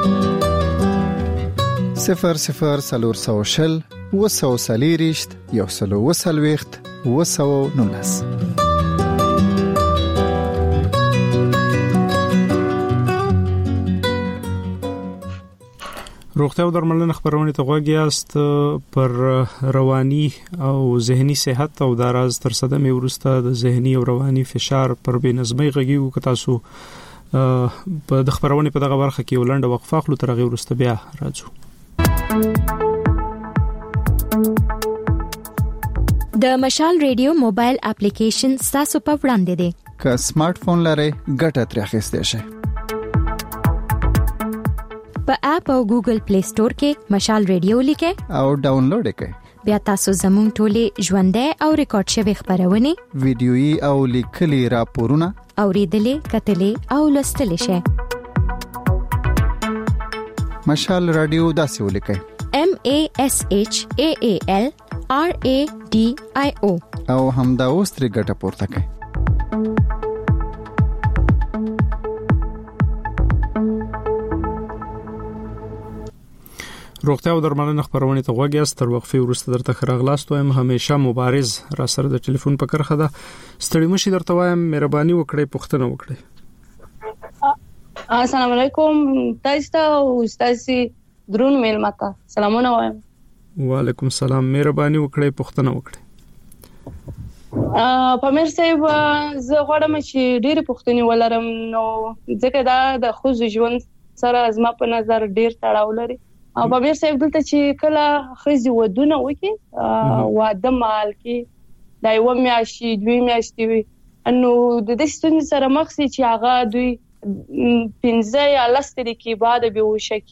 صفر صفر سلور سوشل وسو سلیریشت یو سلو وسلويخت وسو نونس روغتیا او درملنه خبرونه ته غوږی است پر رواني او ذهني صحت او د راز تر صدمه ورسته د ذهني او رواني فشار پر بې نظمۍ غږیږي که تاسو په د خبرونه په دغه برخه کې ولنډه وقفه خلو تر غو ورسته بیا راځو. د مشال ریډیو موبایل اپلیکیشن تاسو په وړاندې دی. که سمارټ فون لرئ ګټه ترې اخیستئ شئ. په اپ او ګوګل پلی سٹور کې مشال ریډیو لیکئ او ډاونلوډ کړئ. بیا تاسو زموږ ټولې ژوندۍ او ریکارډ شوی خبرونه ویډیويي او لیکلي راپورونه اوریدلې کتلې او لوستلې شئ. مشال رادیو داسې ولیکئ: M A S H A A L R A D I O او همدا اوس ترې ګټه پورته کړئ. روغتیا او درملنه خبرونه ته غوږی است. تر وقفه وروسته درته خراغلاست وایم. همیشه مبارز را سره د ټلیفون په کرخه ده. ستړي مشي درته وایم مهرباني وکړئ پوښتنه وکړئ. السلام علیکم تاسو او تاسو درون میلمتا سلامونه وایم. وعلیکم السلام مهرباني وکړئ پوښتنه وکړئ. ا پامیر صاحب زه غواړم چې ډېر پوښتنې ولرم نو ځکه دا د خوځ ژوند سره زما په نظر ډېر تړاو لري. او پامیر صاحب دلته چې کله خزي ودونه وکي واده مال کې دا یو میاشتې دوی میاشتې وي انو د دې ستونزې سره مخ سي چې هغه دوی پنځه یا لس طریقې بعد به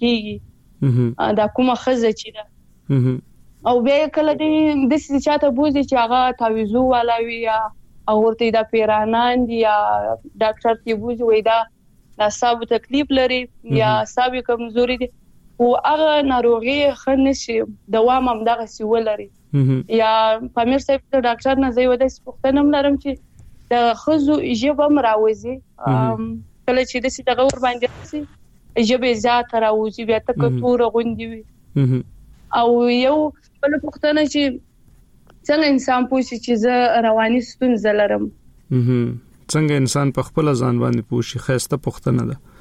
وشکیږي دا کومه خزه چې ده او بیا کله دې د څه چاته بوزي چې هغه تعویذو والا وي یا اورته دا پیرانان دي یا ډاکټر ته بوزي وای دا دا صاحب تکلیف لري یا صاحب کمزوري دي او هغه ناروغي خنشي دوام هم دغه سی ولري یا پامیر صاحب ته ډاکټر نه زوی ودی سپختنه لرم چې د خزو جبم راوځي کله چې د سی دغه ور باندې سي جبه ذات راوځي بیا تک تور غوندي وي او یو بل پختنه چې څنګه انسان پوښي چې زه رواني ستونزه لرم څنګه انسان په خپل ځان باندې پوښي خسته پختنه ده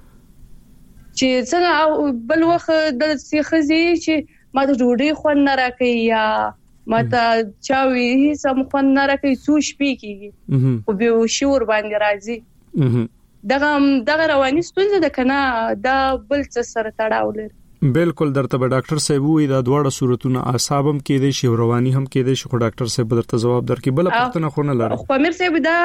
چې څنګه بل وخت د سیخزي چې ما ته ډوډۍ خو نه راکې یا ما ته چاوي سم خو نه راکې سو شپې کیږي او به شور باندې راځي دغه دغه رواني ستونزه ده کنه دا بل څه سره تړاو لري. بالکل درته به ډاکټر صاحب وي دا دواړه صورتونه اعصابم کې دي شي رواني هم کې دي شي خو ډاکټر صاحب درته جواب درکې بل پښتنه خو نه لري. خو امیر صاحب دا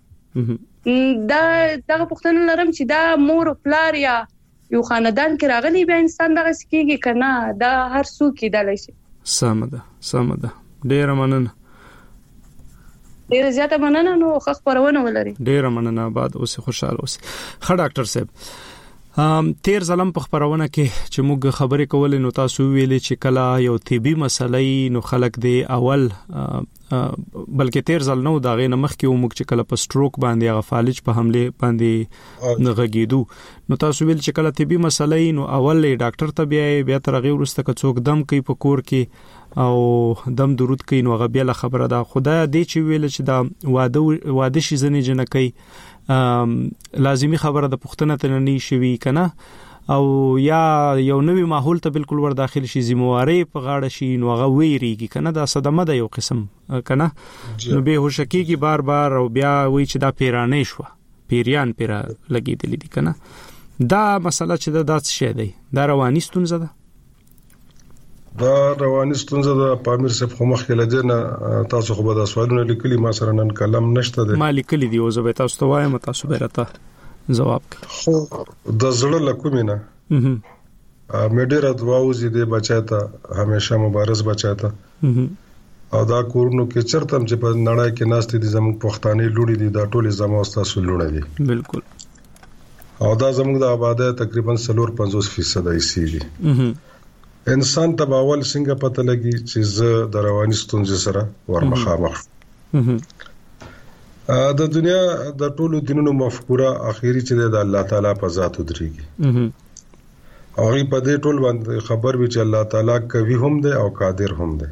دا دغه پښتنه لرم چې دا مور پلار یا یو خاندان کې راغلی به انسان دغه سکیږي کنه دا هر څوک کېدلی شي. سمه ده سمه ده ډیره مننه ډیره زیاته مننه نو خو خبرونه ولري. ډیره مننه بعد اوس خوشاله اوس. ښه ډاکټر صاحب ام تیر ظلم په خبرونه کې چې موږ خبرې کولې نو تاسو ویلې چې کله یو طبي مسلې نو خلک دی اول بلکې تیر ځل نو دا غي نمخ کې وموږ چې کله په سټروک باندې هغه فالج په حمله باندې نغږیدو نو تاسو ویل چې کله طبي مسلې نو اول ډاکټر ته بیا بیا تر غي ورسته کڅوک دم کوي په کور کې او دم درود کوي نو هغه بیا خبره ده خدای دې چې ویل چې دا واده واده شي زنه جنکې لازمی خبره د پښتنه ته نه شي کنه او یا یو نوې ماحول ته بالکل ور داخل شي ذمہواری په غاړه شي نو هغه ویریږي کنه دا صدمه ده یو قسم کنه نو به هوش کیږي بار بار او بیا وی چې دا پیرانې شو پیریان پیرا لګیدلې دي کنه دا مسله چې دا دات شي دی دا رواني ستونزه ده دا رواني ستونزه ده پامیر صاحب خو مخکې لدینه تاسو خو به دا سوالونه لیکلي ما سره نن کلام نشته ده ما لیکلي دی او زه به تاسو ته وایم تاسو به راته جواب خو د زړه لکومینه مې ډېر دعاوزي دې بچاته همیشه مبارز بچاته او دا کورونو کې چرته چې په نړۍ کې ناشته دي زموږ پښتاني لوړي دي دا ټول زموږ استاسو لوړي دي بالکل او دا زموږ د آبادی تقریبا پنځوس فیصد ایسي دي انسان ته باول څنګه پته لګي چې زه د رواني ستونزې سره ورمخامخ د دنیا د ټولو دینونو مفکوره اخیری چې د الله تعالی په ذات ودرېږي او هغه په دې ټول باندې خبر وی چې الله تعالی کوي هم دی او قادر هم دی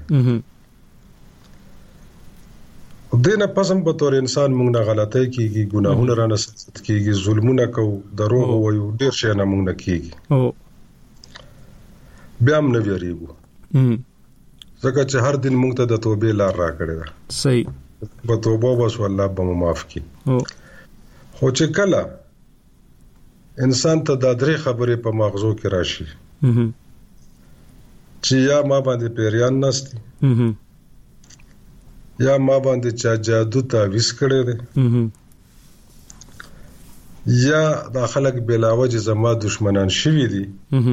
دینه پسم په تور انسان موږ نه غلطۍ کیږي ګناهونه را نسبت کیږي ظلمونه کوو دروغ وایو ډیر شي نه موږ نه کیږي بیا هم نه ویریږو ځکه چې هر دن موږ ته د توبې لار راکړې ده. صحیح. په توبه بس والله به مو معاف کړي. خو چې کله انسان ته دا درې خبرې په مغزو کې راشي چې یا ما باندې پیریان نستی، یا ما باندې چا جادو تعویز کړی دی، یا دا خلک بلاوجه زما دشمنان شوي دي،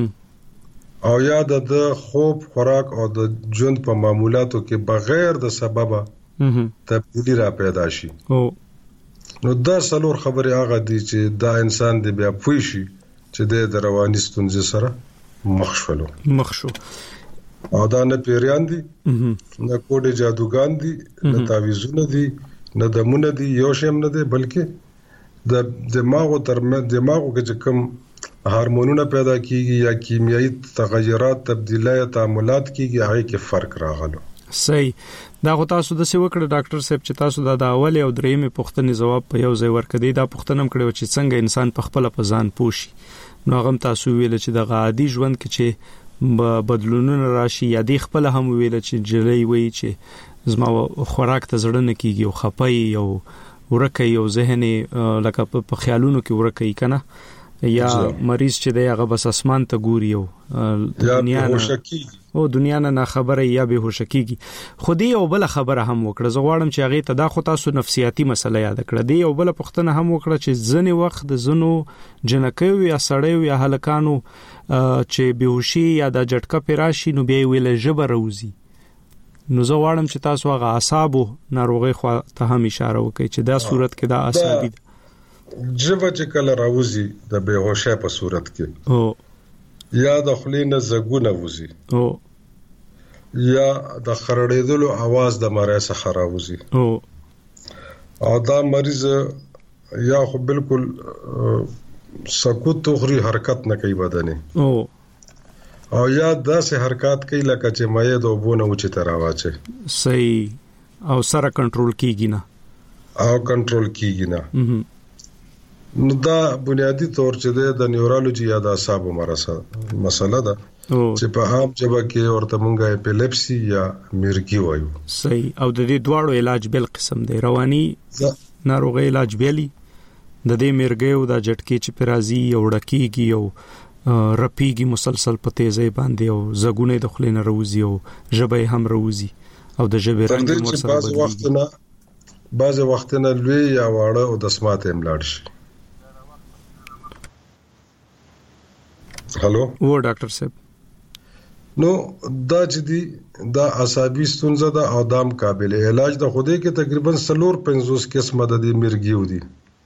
او یا د خوب خوراک او د ژوند په معمولاتو کې بغیر د سببه تبدیلی را پیدا شي. نو دا څلور خبرې هغه دي چې دا انسان دی بیا پوه شي چې د رواني ستونزې سره مخ شولو مخ شو. او دا نه پیریان دي، نه کوډه جادوګان دي، نه تعویذونه دي، نه دمونه دي، یو شیم نه دي، بلکې د دماغو تر دماغو کې چې کوم هورمونونه پیدا کیږي یا کیمیاوي تغیرات تبدیلات تعاملات کیږي هغه کې فرق راغلو. صحیح. دا خو تاسو د څه وکړه ډاکټر صاحب چې تاسو دا د اول او درېمې پوښتنې جواب په یو ځای ورکړی. دا پوښتنه هم کړو چې څنګه انسان په خپل په ځان پوښي. نو هغه تاسو ویل چې د عادي ژوند کې چې بدلونونه راشي، یا د خپل هم ویل چې جلې وی چې زما خوراک ته زړه نه کیږي او خپای او ورکه یو ذهن لکه په خیالونو کې ورکه کنه، یا مریض چې دی هغه بس اسمان ته ګوري او دنیا نه او دنیا نه خبره یا به هوش کیږي. خو دی او بل خبره هم وکړه. زه غواړم چې هغه ته دا خو تاسو نفسیاتی مسله یاد کړه. دی او بل پښتنه هم وکړه چې ځنې وخت د زنو جنکیو یا سړیو یا هلکانو چې بهوشي یا د جټکه پیراشي نو به ویل جبر روزي. نو زه غواړم چې تاسو هغه اعصابو ناروغي خو ته هم اشاره وکړئ چې دا صورت کې دا اعصابي جبه چې کله راوځي د بهوشه په صورت کې او یا د خلینه زګونه وځي او یا د خرړېدلو आवाज د مړی څخه راوځي او او دا مریض یا خو بالکل سکوت تخري حرکت نه کوي بدنه او او یا داسې حرکت کوي لکه چې مې د وبونه اوچ ته راواچي. صحیح. او سره کنټرول کیږي نه او کنټرول کیږي نه. نو دا بنیادی طور چې د نیورولوژي یا د اعصابو مرسته مسله ده چې په عام ژبه کې ورته مونږه اپیلیپسي یا مرګي وایو. صحیح. او د دې دواړو علاج بل قسم دی. رواني ناروغي علاج بیلی د دې مرګي او د جټکی چې پرازي او ډکیږي او رپیږي مسلسل په تیزه باندې او زګونه د خلینو روزي او ژبه هم روزي او د ژبې رنگ مر سره بعض وخت نه بعض وخت نه لوی یا واړه او د سمات املاړ شي. هالو و ډاکټر صاحب. نو دا چې دی دا اعصابي ستونزه ده او دام قابل علاج ده. خوده کې تقریبا سلور پنځوس قسمه د دې مرګیو دي.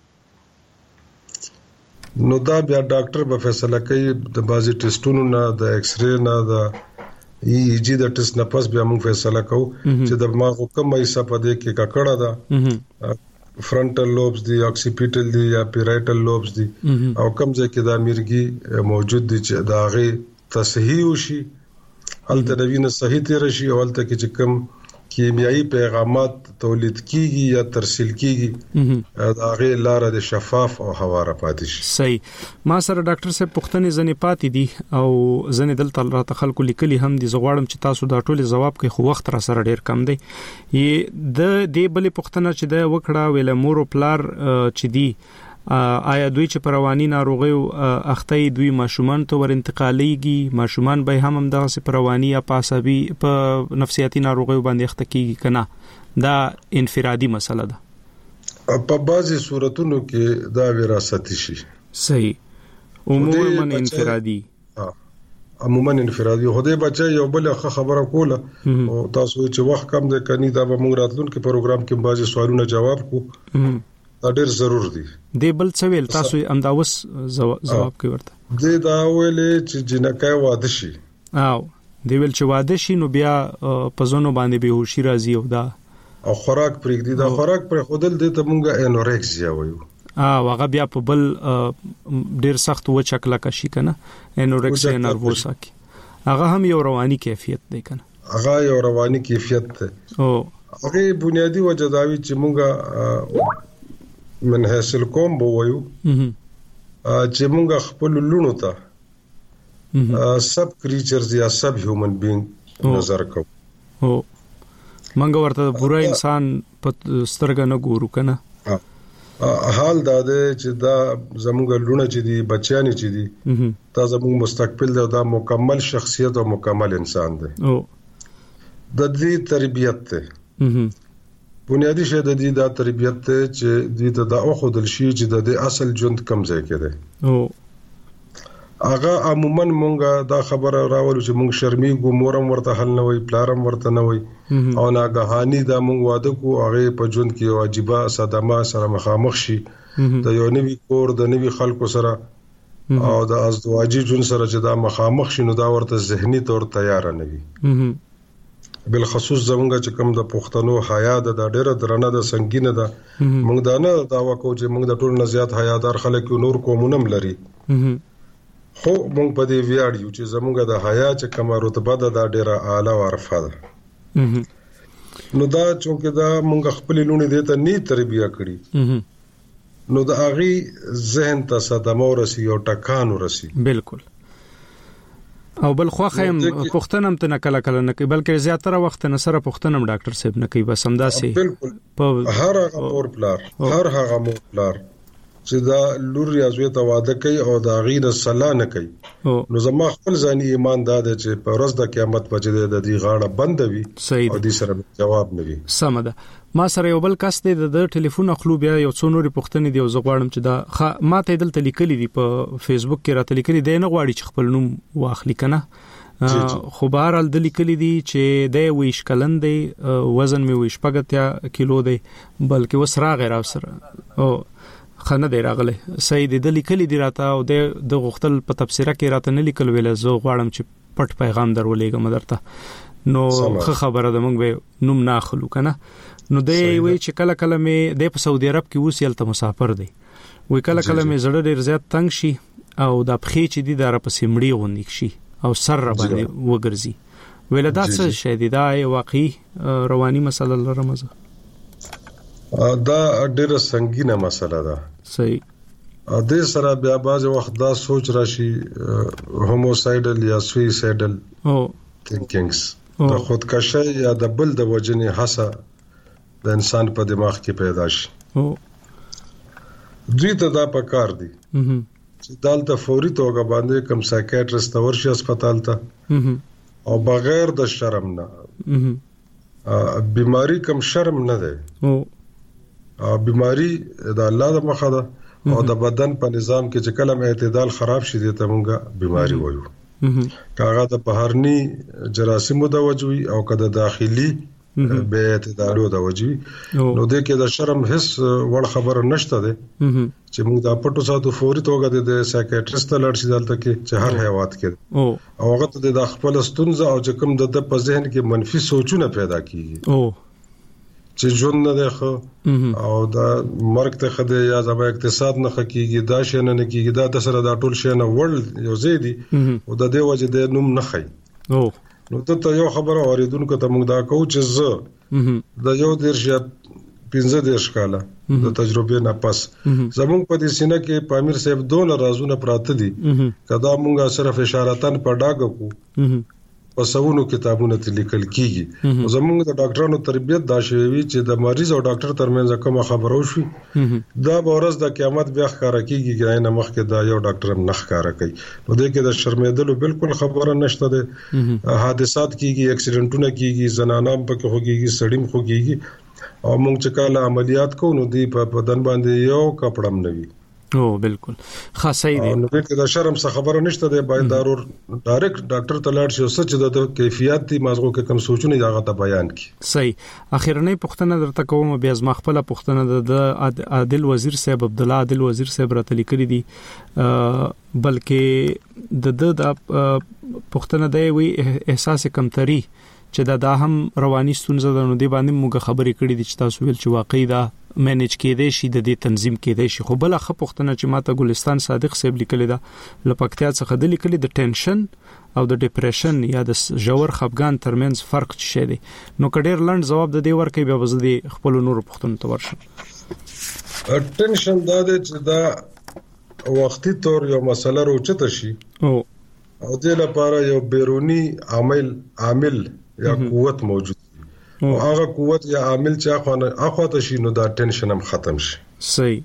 نو دا بیا ډاکټر به فیصله کوي د بازي ټیسټونو نه، د ایکس رې نه، د ای ای جی د ټیسټ نه پس بیا موږ فیصله کوو چې د دماغ کوم حصہ په دې کې ککړه ده، فرنټل لوبز دی، اکسیپیټل دی یا پیرایټل لوبز دی، او کوم ځای کې د مرګي موجود دي چې دا غي تصحیح وشي، هلته د وینې صحیح تیر شي، او هلته کې چې کوم کیمیاوي پیغامات تولید کیږي یا ترسیل کیږي دا غي لار د شفاف او هواره پاتې شي. صحیح. ما سره ډاکټر صاحب پښتنې ځنې پاتې دي او ځنې دلته راته خلکو لیکلي هم دي. زغواړم چې تاسو دا ټول جواب کوي خو وخت را سره ډیر کم دی. ی د دې بلې پښتنه چې د وکړه ویل مور او پلار چې دی آیا دوی چې پرواني ناروغي اخته دوی ماشومان ته ور انتقاليږي، ماشومان به هم هم دغه پرواني یا پاسبي په نفسياتي ناروغي باندې اخته کیږي کنه؟ دا انفرادي مسله ده. په بعضي صورتونو کې دا وراثتي شي. صحیح. عموما انفرادي عموما انفرادي هده بچي یو بل خبره کوله او تاسو چې وخت کم ده کني دا به موږ راتلونکي پروګرام کې بعضي سوالونه جواب کو. دا ډېر ضرور دي. دی بل څه ویل تاسو امداوس جواب کوي ورته. دی دا ویلې چې جنکای واده شي. او دی ویل چې واده شي نو بیا په زونو باندې به هوشي راځي او دا او خوراک پرېږدي. دا خوراک پر خودل دی ته مونږه انورکسیا وایو. اه هغه بیا په بل ډېر سخت و چکلا کشي کنه انورکسیا نروسا کی. هغه هم یو رواني کیفیت دی کنه. هغه یو رواني کیفیت ده. او هغه بنیادی وجه دا وی چې مونږه من حاصل کوم بو وایو چې مونږ خپل لونو ته سب کریچرز یا سب هیومن بینګ نظر کو او منګ ورته پورا انسان په سترګه نه ګورو کنه حال دا دی چې دا زموږ لونه چې دي بچیانی چې دي دا زموږ مستقبل دی دا مکمل شخصیت او مکمل انسان دی او د دې تربیت ته بنیادی شی د دې دا تربیت ته چې دې ته دا خودل شي چې د دې اصل ژوند کم ځای کې دی او هغه عموما مونږه دا خبره راولو چې مونږ شرمېږو مورم ورته حل نه وي پلارم ورته نه وي او ناګهاني دا مونږ واده کو هغه په ژوند کې واجبہ صدمه سره مخامخ شي د یو نوي کور د نوي خلکو سره او د ازدواجی ژوند سره چې دا مخامخ شي نو دا ورته ذهني تور تیار نه وي بل خصوص زمونږ چې کوم د پښتنو حیا د ډېر درنه د سنگینه ده مونږ دا نه داوا کوو چې مونږ د ټول نه زیات حیادار خلک نور قومونم لري خو مونږ په دې ویاړو چې زمونږ د حیا چې کومه رتبه ده دا ډیره اعلی او عرفه ده نو دا چې دا مونږ خپل لونی دې ته نی تربیه کړی نو دا اغي ذهن ته صدمه ورسي او ټکان ورسي بالکل او بل خو خیم پښتنم ته نکله کله نه کوي بلکې زیاتره وخت نه سره پښتنم ډاکټر صاحب نه کوي بس همداسي بالکل هر هغه مور پلار هر هغه مور پلار چې دا لور یا زوی ته واده کوي او دا غیر صلاح نه کوي نو زما خپل ځاني ایمان دا ده چې په ورځ د قیامت بچي د دې غاړه بند وي او دې سره جواب نه وي سم ده ما سره یو بل کس دی د ټلیفون خلو بیا یو څو نوري پښتنې دی او زغواړم چې دا ما ته دلته لیکلي دی په فیسبوک کې راته لیکلي دی نه غواړي چې خپل نوم واخلي کنه خو بهر ال د لیکلي دی چې د ویش کلن دی وزن می ویش پګتیا کیلو دی بلکې وسرا غیر اوسره او خنه دی راغله سید د لیکلي دی راته او د غختل په تفسیره کې راته نه لیکل ویل زه غواړم چې پټ پیغام درولېګم درته نو خه خبره ده مونږ به نوم نه خلو کنه نو دی وی چې کله کله مې د په سعودي عرب کې وسیل ته مسافر دی وی کله کله مې زړه ډیر زیات تنگ شي او د پخې چې دی در په سیمړي غونډ شي او سر را باندې وګرځي ویل دا څه شی دی دا واقعي رواني مسله لرمزه دا ډیره سنگینه مسله ده صحیح ا دې سره بیا باز وخت دا سوچ راشي هوموسایډل یا سویسایډل او تھینکینګز د خودکشي یا د بل د وجنې حسه د انسان په دماغ کې پیدا شي او دوی ته دا پکار دي چې دالته فوري توګه باندې کم سایکیاټریست ورشي هسپتال ته او بغیر د شرم نه بیماری کم شرم نه ده او بیماری د الله د مخه ده او د بدن په نظام کې چې کلم اعتدال خراب شي د تمونګه بیماری وایو کاغه د بهرني جراثیمو د وجوي او کده داخلي به اعتدالو د وجوي نو د کې د شرم هیڅ وړ خبره نشته ده چې موږ د پټو ساتو فوري توګه د سایکیاټریست لړ شي دلته کې چې هر حیوات کې او هغه ته د خپل ستونزه او چې کوم د په ذهن کې منفي سوچونه پیدا کیږي او چې ژوند نه ده او دا مرګ ته خده یا زما اقتصاد نه خکېږي دا شي نه کېږي دا د سره دا ټول شي نه ورل یو زیدي او د دې وجه د نوم نه خي او نو ته یو خبره اوریدونکو ته موږ دا کوو چې زه د یو درشه پنځه دیرش کاله د تجربې نه پس زموږ په دې سینه کې پامیر صاحب دوه رازونه پراته دي کدا موږ صرف اشارتن په ډاګه کو پسونو کتابونه ته لیکل کیږي زموږ د ډاکټرانو تربیت دا شوی چې د مریض او ډاکټر ترمنځ کومه خبره وشي دا به ورځ د قیامت بیا ښکارا کیږي چې نه مخکې دا یو ډاکټر هم نه ښکارا کوي نو دې کې د شرمېدلو بالکل خبره نشته ده حادثات کیږي اکسیډنټونه کیږي زنانام پکې خوږيږي سړیم خوږيږي او موږ چې کله عملیات کوو نو دی په بدن باندې یو کپړم نه وي او بالکل خاصه دی نو کې د شرم څخه خبره نشته دی باید ضرور ډایرکټ ډاکټر ته لاړ شي او سچ د کیفیت دی مازغو کې کم سوچونه یاغه ته بیان کی صحیح اخیرنی پښتنه درته کوم بیا از مخفله پښتنه د عادل وزیر صاحب عبد الله عادل وزیر صاحب راته لیکلي دي بلکې د د پښتنه دی وی احساس کمتري چې دا د هم رواني ستونزه ده نو دی باندې موږ خبرې کړې دي چې تاسو ویل چې واقعي دا مینج کېدې شي د دې تنظیم کېدې شي خو بل خه پښتنه چې ماته ګلستان صادق صاحب لیکلی دا لپکتیا څخه د لیکلي د ټینشن او د ډیپریشن یا د جوړ خفګان ترمنځ فرق څه دی نو کډیر لند جواب د دې ورکې بیا وزدي خپل نور پښتون ته ورشم ټینشن دا د چې دا وختي تور یو مسله روچته شي او او دې لپاره یو بیرونی عامل عامل یا قوت موجود او هغه قوت یا عامل چې اخوانه اخواته شي نو دا ټینشن هم ختم شي. صحیح.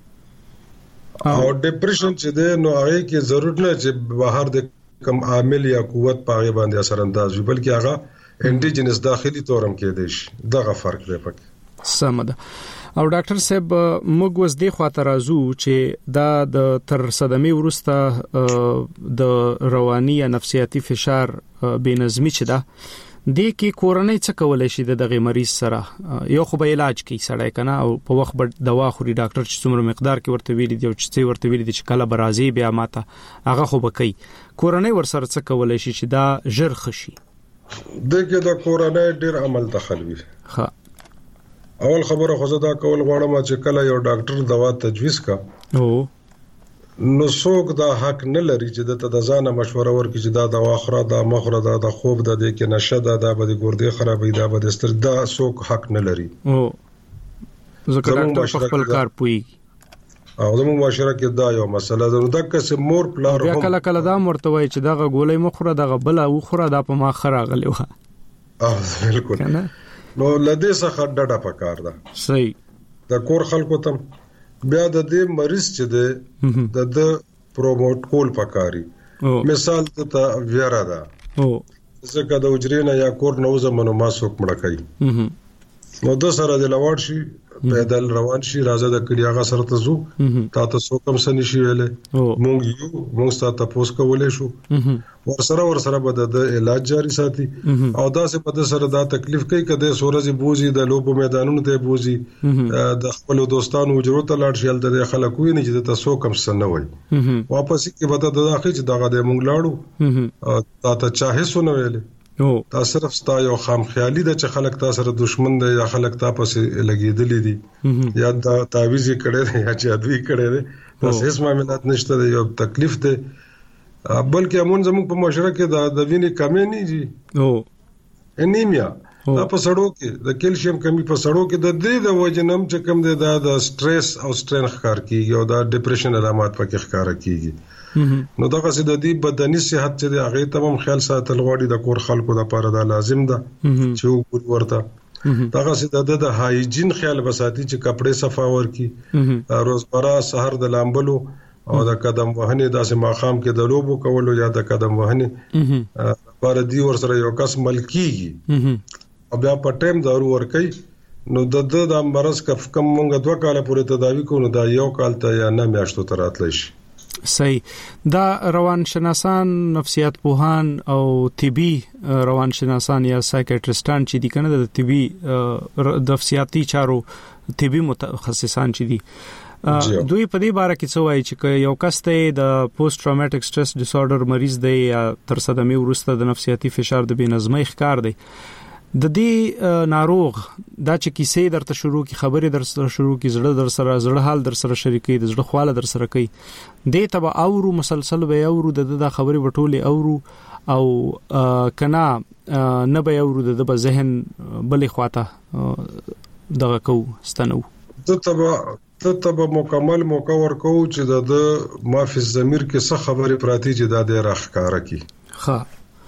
او ډیپریشن چې ده نو هغه کې ضرورت نه چې بهر د کم عامل یا قوت پاغه باندې اثر انداز وي بلکې هغه انډیجنس داخلي تورم کې دی شي. دغه فرق دی پکې. سمده. او ډاکټر صاحب موږ وس دی خواته راځو چې دا د تر صدمې وروسته د رواني یا نفسیاتي فشار بې نظمي چې ده د کې کورنۍ څه کولای شي د دغه مریض سره یو خو به علاج کوي سړی کنه او په وخت به دوا خوري ډاکټر چې څومره مقدار کې ورته ویلي دی او چې ورته ویلي دی چې کله برازي بیا ماته هغه خو به کوي. کورنۍ ور سره څه کولای شي چې دا ژر خشي؟ دغه د کورنۍ ډیر عمل تخلوي. ها اول خبره خو زه دا کول غواړم چې کله یو ډاکټر دوا تجویز کا او نو څوک دا حق نه لري چې د تدازانه مشوره ورکړي چې دا دوا خورا دا مخوره دا د خوب د دې کې نشه دا د بده ګردې خرابې دا بده ستر دا څوک حق نه لري. او ځکه ډاکټر په خپل کار پوي او زموږ معاشره کې دا یو مسله ده. نو دا که مور پلار هم کله کله دا مرته وای چې دا ګولې مخوره دا بل او خوره دا په ما خراغلی و. اه بالکل. نو لدې څخه ډډه پکار ده. صحیح. د کور خلکو ته بیا د دې مریض چې ده د د پروموټ کول پکاري. مثال ته ویرا ده او ځکه د وجرینه یا کور نو زمونو ما څوک مړ کوي نو د سره د لوړ شي پیدل روان شي راځه د کلی هغه سره ته زو تا ته څوک هم سن شي ویلې مونږ یو مونږ ستاسو تاسو کولې شو ور سره ور سره بد د علاج جاری ساتي او دا سه په سره دا تکلیف کوي کده سورج بوزي د لوبو میدانونو ته بوزي د خپل دوستانو ضرورت لاړ شي د خلکو نه چې تاسو کم سن نه وای واپس کې بده د اخی چې دغه د مونږ لاړو تا ته چاهه سن ویلې نو تا صرف ستا یو خام خیالي د چې خلک تاسو سره دشمن دی یا خلک تاسو پسې لګیدلې دي یا دا تعویذ کړي دي یا چې ادوی کړي دي تاسو هیڅ معاملات نشته دی یو تکلیف دی بلکې امون زموږ په معاشره کې د وینې کمی نه دي او انیمیا دا په سړو کې د کیلشیم کمی په سړو کې د دې د وجنم چې کم دی دا د سټرس او سټرین ښکار کیږي او دا ډیپریشن علامات پکې ښکار کیږي. نو دغه سي د دې بدني صحت چې د هغه تمام خیال ساتل غواړي د کور خلکو د لپاره دا لازم ده چې وګور ورته دغه سي د د هایجین خیال وساتي چې کپڑے صفا ورکي روزمره سحر د لامبلو او د قدم وهنې داسې ماخام کې د لوبو کولو یا د قدم وهنې لپاره دی ور سره یو کس ملکیږي او بیا په ټیم دارو ورکي نو د د مرز کف کم مونږ دوه کال پورې تداوی کوو دا یو کال ته یا نه میاشتو تر راتلی شي. صحیح. دا روانشناسان نفسیات پوهان او طبي روانشناسان یا سایکیاټریسټان چې دي کنه د طبي د نفسیاتي چارو طبي متخصصان چې دي دوی په دې باره کې څه وایي چې یو کس ته د پوسټ ټراوماټیک سټرس ډیس آرډر مریض دی یا تر صدمې وروسته د نفسیاتي فشار د بې نظمۍ ښکار دی د دې ناروغ دا چې کیسې درته شروع کی خبرې در سره شروع کی زړه در سره زړه حال در سره شریکي د زړه خواله در سره کوي دې تبع اورو مسلسل به اورو د د خبرې وټولې اورو او کنا نه به اورو د د ذهن بلې خواته دغه کو ستنو د تبع ته تبع مکمل موقع ورکو چې د مافي ضمیر کې څه خبرې پراتی چې د دې راخکاره کی ها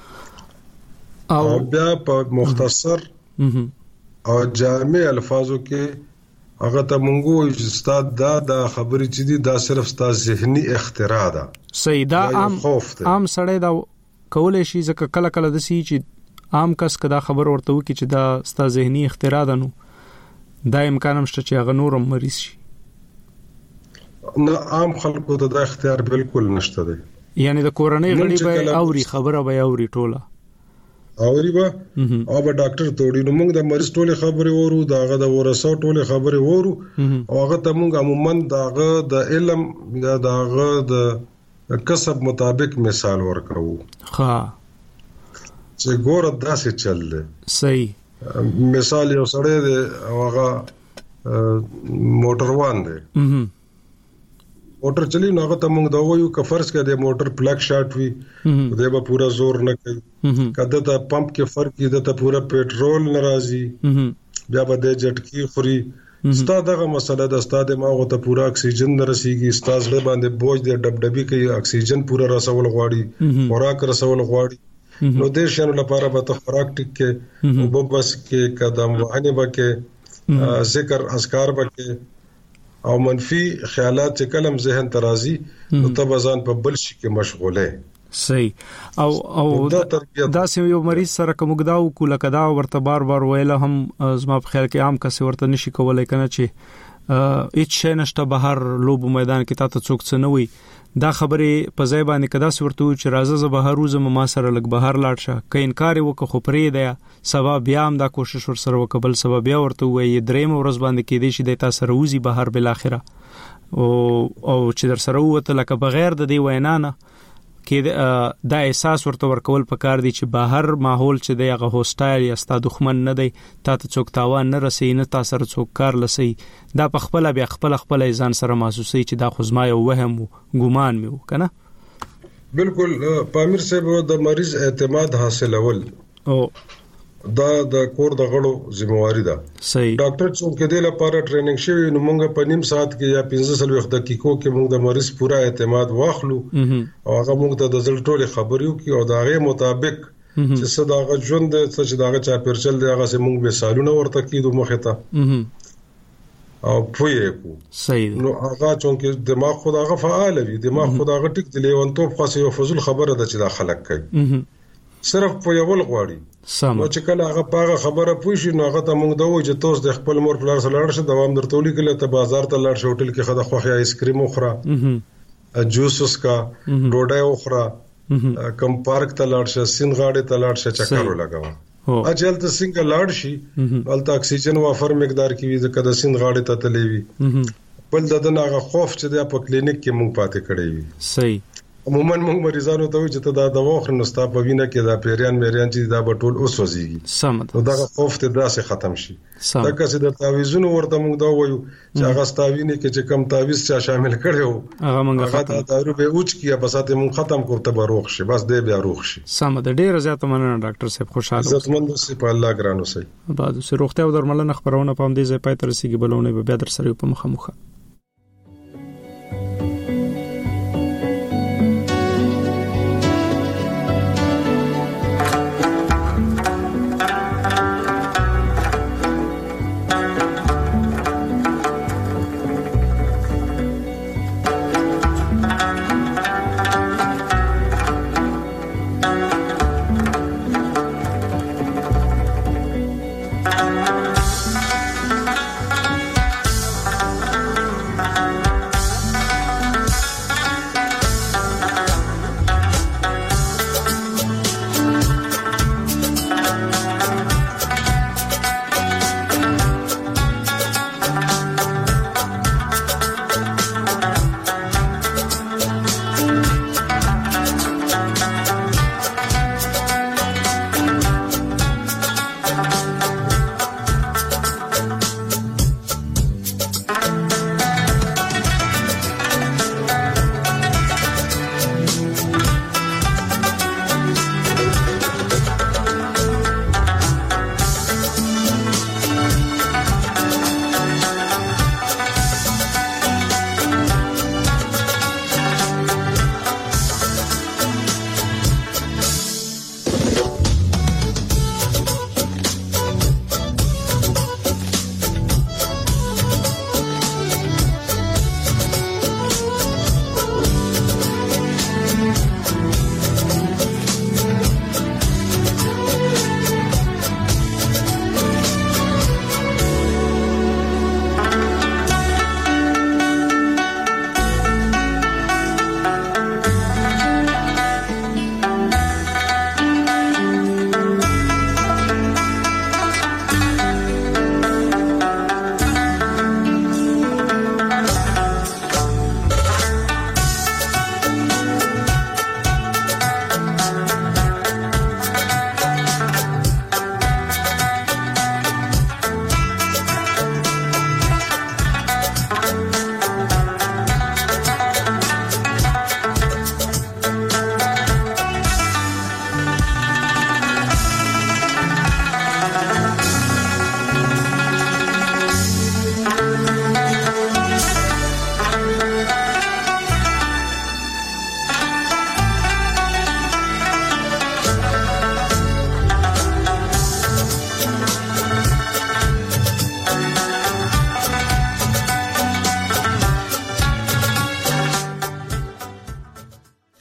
او بیا په مختصر او جامع الفاظو کې هغه ته مونږ چې استاد دا د خبرې چې دي دا صرف ستاسو ذهني اختراع ده. صحیح. دا عام عام سړی دا کولای شي ځکه کله کله د سی چې عام کس کدا خبر ورته وکي چې دا ستاسو ذهني اختراع ده نو دا امکان هم شته چې هغه نورم مریض شي. نه عام خلکو ته دا اختیار بالکل نشته دی. یعنی د کورنۍ غړي به اوري خبره به اوري ټوله اوري به او به ډاکټر توړي نو موږ د مریض ټوله خبره وورو داغه د ورثه ټوله خبره وورو او هغه ته موږ عموما داغه د علم یا داغه د کسب مطابق مثال ورکو. ها چې ګور داسې چل دی. صحیح. مثال یو سړی دی او هغه موټر وان دی موټر چلی نو هغه ته موږ دا وایو ک فرض کړه د موټر پلگ شارټ وي دې به پورا زور نه کوي کده ته پمپ کې فرق کې د ته پورا پېټرول ناراضي بیا به د جټکی خوري ستا دغه مسله د ستا د ماغه ته پورا اکسیجن نه رسیږي، ستا زړه باندې بوج د ډبډبي کوي، اکسیجن پورا رسول غواړي، خوراک رسول غواړي، نو د شنو لپاره به ته خوراک ټیک کې او بس کې قدم وهنه وکې، ذکر اذکار وکې، او منفي خیالات چې کلم ذهن ترازی نو ته بزان په بل شي کې مشغوله. صحیح. او او دا سم یو مریض سره کومګداو کو لکدا ورته بار بار ویل هم زما په خیال کې عام کس ورته نشي کولای کنه چې هیڅ شي نشته بهر لوب میدان کې تاسو څوک څه نه وي. دا خبره په ځای باندې کدا سورته چې راځه ز بهر روزه ما سره لګ بهر لاړ شه، کین انکار وکړه خو پرې دی سبب بیا هم دا کوشش ور سره وکبل سبب بیا ورته وایي دریم ورځ باندې کې دی چې د تاسو روزي بهر بل اخره او او چې در سره وته لکه بغیر د دی وینا نه کې دا احساس ورته ورکول پکار دی چې بهر ماحول چې دی هغه هوسټایل یا ستاسو دښمن نه دی، تاسو څوک تاوان نه رسي نه تاسو سره څوک کار لسي، دا په خپل بیا خپل خپل ځان سره محسوسي چې دا خو زما یو وهم ګومان میو کنه. بالکل پامیر صاحب د مریض اعتماد حاصلول او دا د کور د غړو ذمہواری ده. صحیح. ډاکټر څوک کې د لپاره ټریننګ شوی نو موږ په نیم ساعت کې یا پنځه سل وخت دقیقو کې موږ د مریض پورا اعتماد واخلو او هغه موږ ته د ځل ټولې خبرې وکړو او دا غي مطابق چې صداغه ژوند چې داغه چا پرچل دی هغه سه موږ به سالونه ورته کیدو مخه ته او پوهه کو. صحیح. نو هغه څنګه دماغ خداغه فعال وي، دماغ خداغه ټیک دی لیوان توپ خاصه یو فضل خبره ده چې دا خلک کوي صرف په یو ول غواړي. نو چې کله هغه پاغه خبره پوښي نو هغه ته موږ دا وایي چې تاسو د خپل مور پلار سره لاړ شئ، دوام درته ولیکل ته بازار ته لاړ شئ، هوټل کې خدا خوخه آیس کریم وخوره، جوس وسکا، ډوډۍ وخوره، کم پارک ته لاړ شئ، سین غاړې ته لاړ شئ، چکر ولګاوه. اجل ته څنګه لاړ شي ولته اکسیجن وافر مقدار کې وي ځکه د سین غاړې ته تللی وي، بل دغه هغه خوف چې د په کلینیک کې موږ پاتې کړی وي. صحیح. عموما موږ مریضانو ته وایي چې ته دا دوا خورې نو ستا په وینه کې دا پیریان میریان چې دا به ټول اوسوځيږي. سم ده. دا خوف ته داسې ختم شي. دا کسې د تعویذونو ورته موږ دا وایو چې هغه ستاوینه کې چې کم تعویذ چا شامل کړو هغه موږ ختم دارو به اوچ کیه بساته موږ ختم کوته به روغ شي، بس دې بیا روغ شي. سم ده. ډیر زیات مننه ډاکټر صاحب، خوشاله اوسئ. عزتمند اوسئ، په الله ګران اوسئ. بعد سره روغتیا او درملنه خبرونه پام دې ځای پای تر رسیدي بلونه به بیا در سره په مخه مخه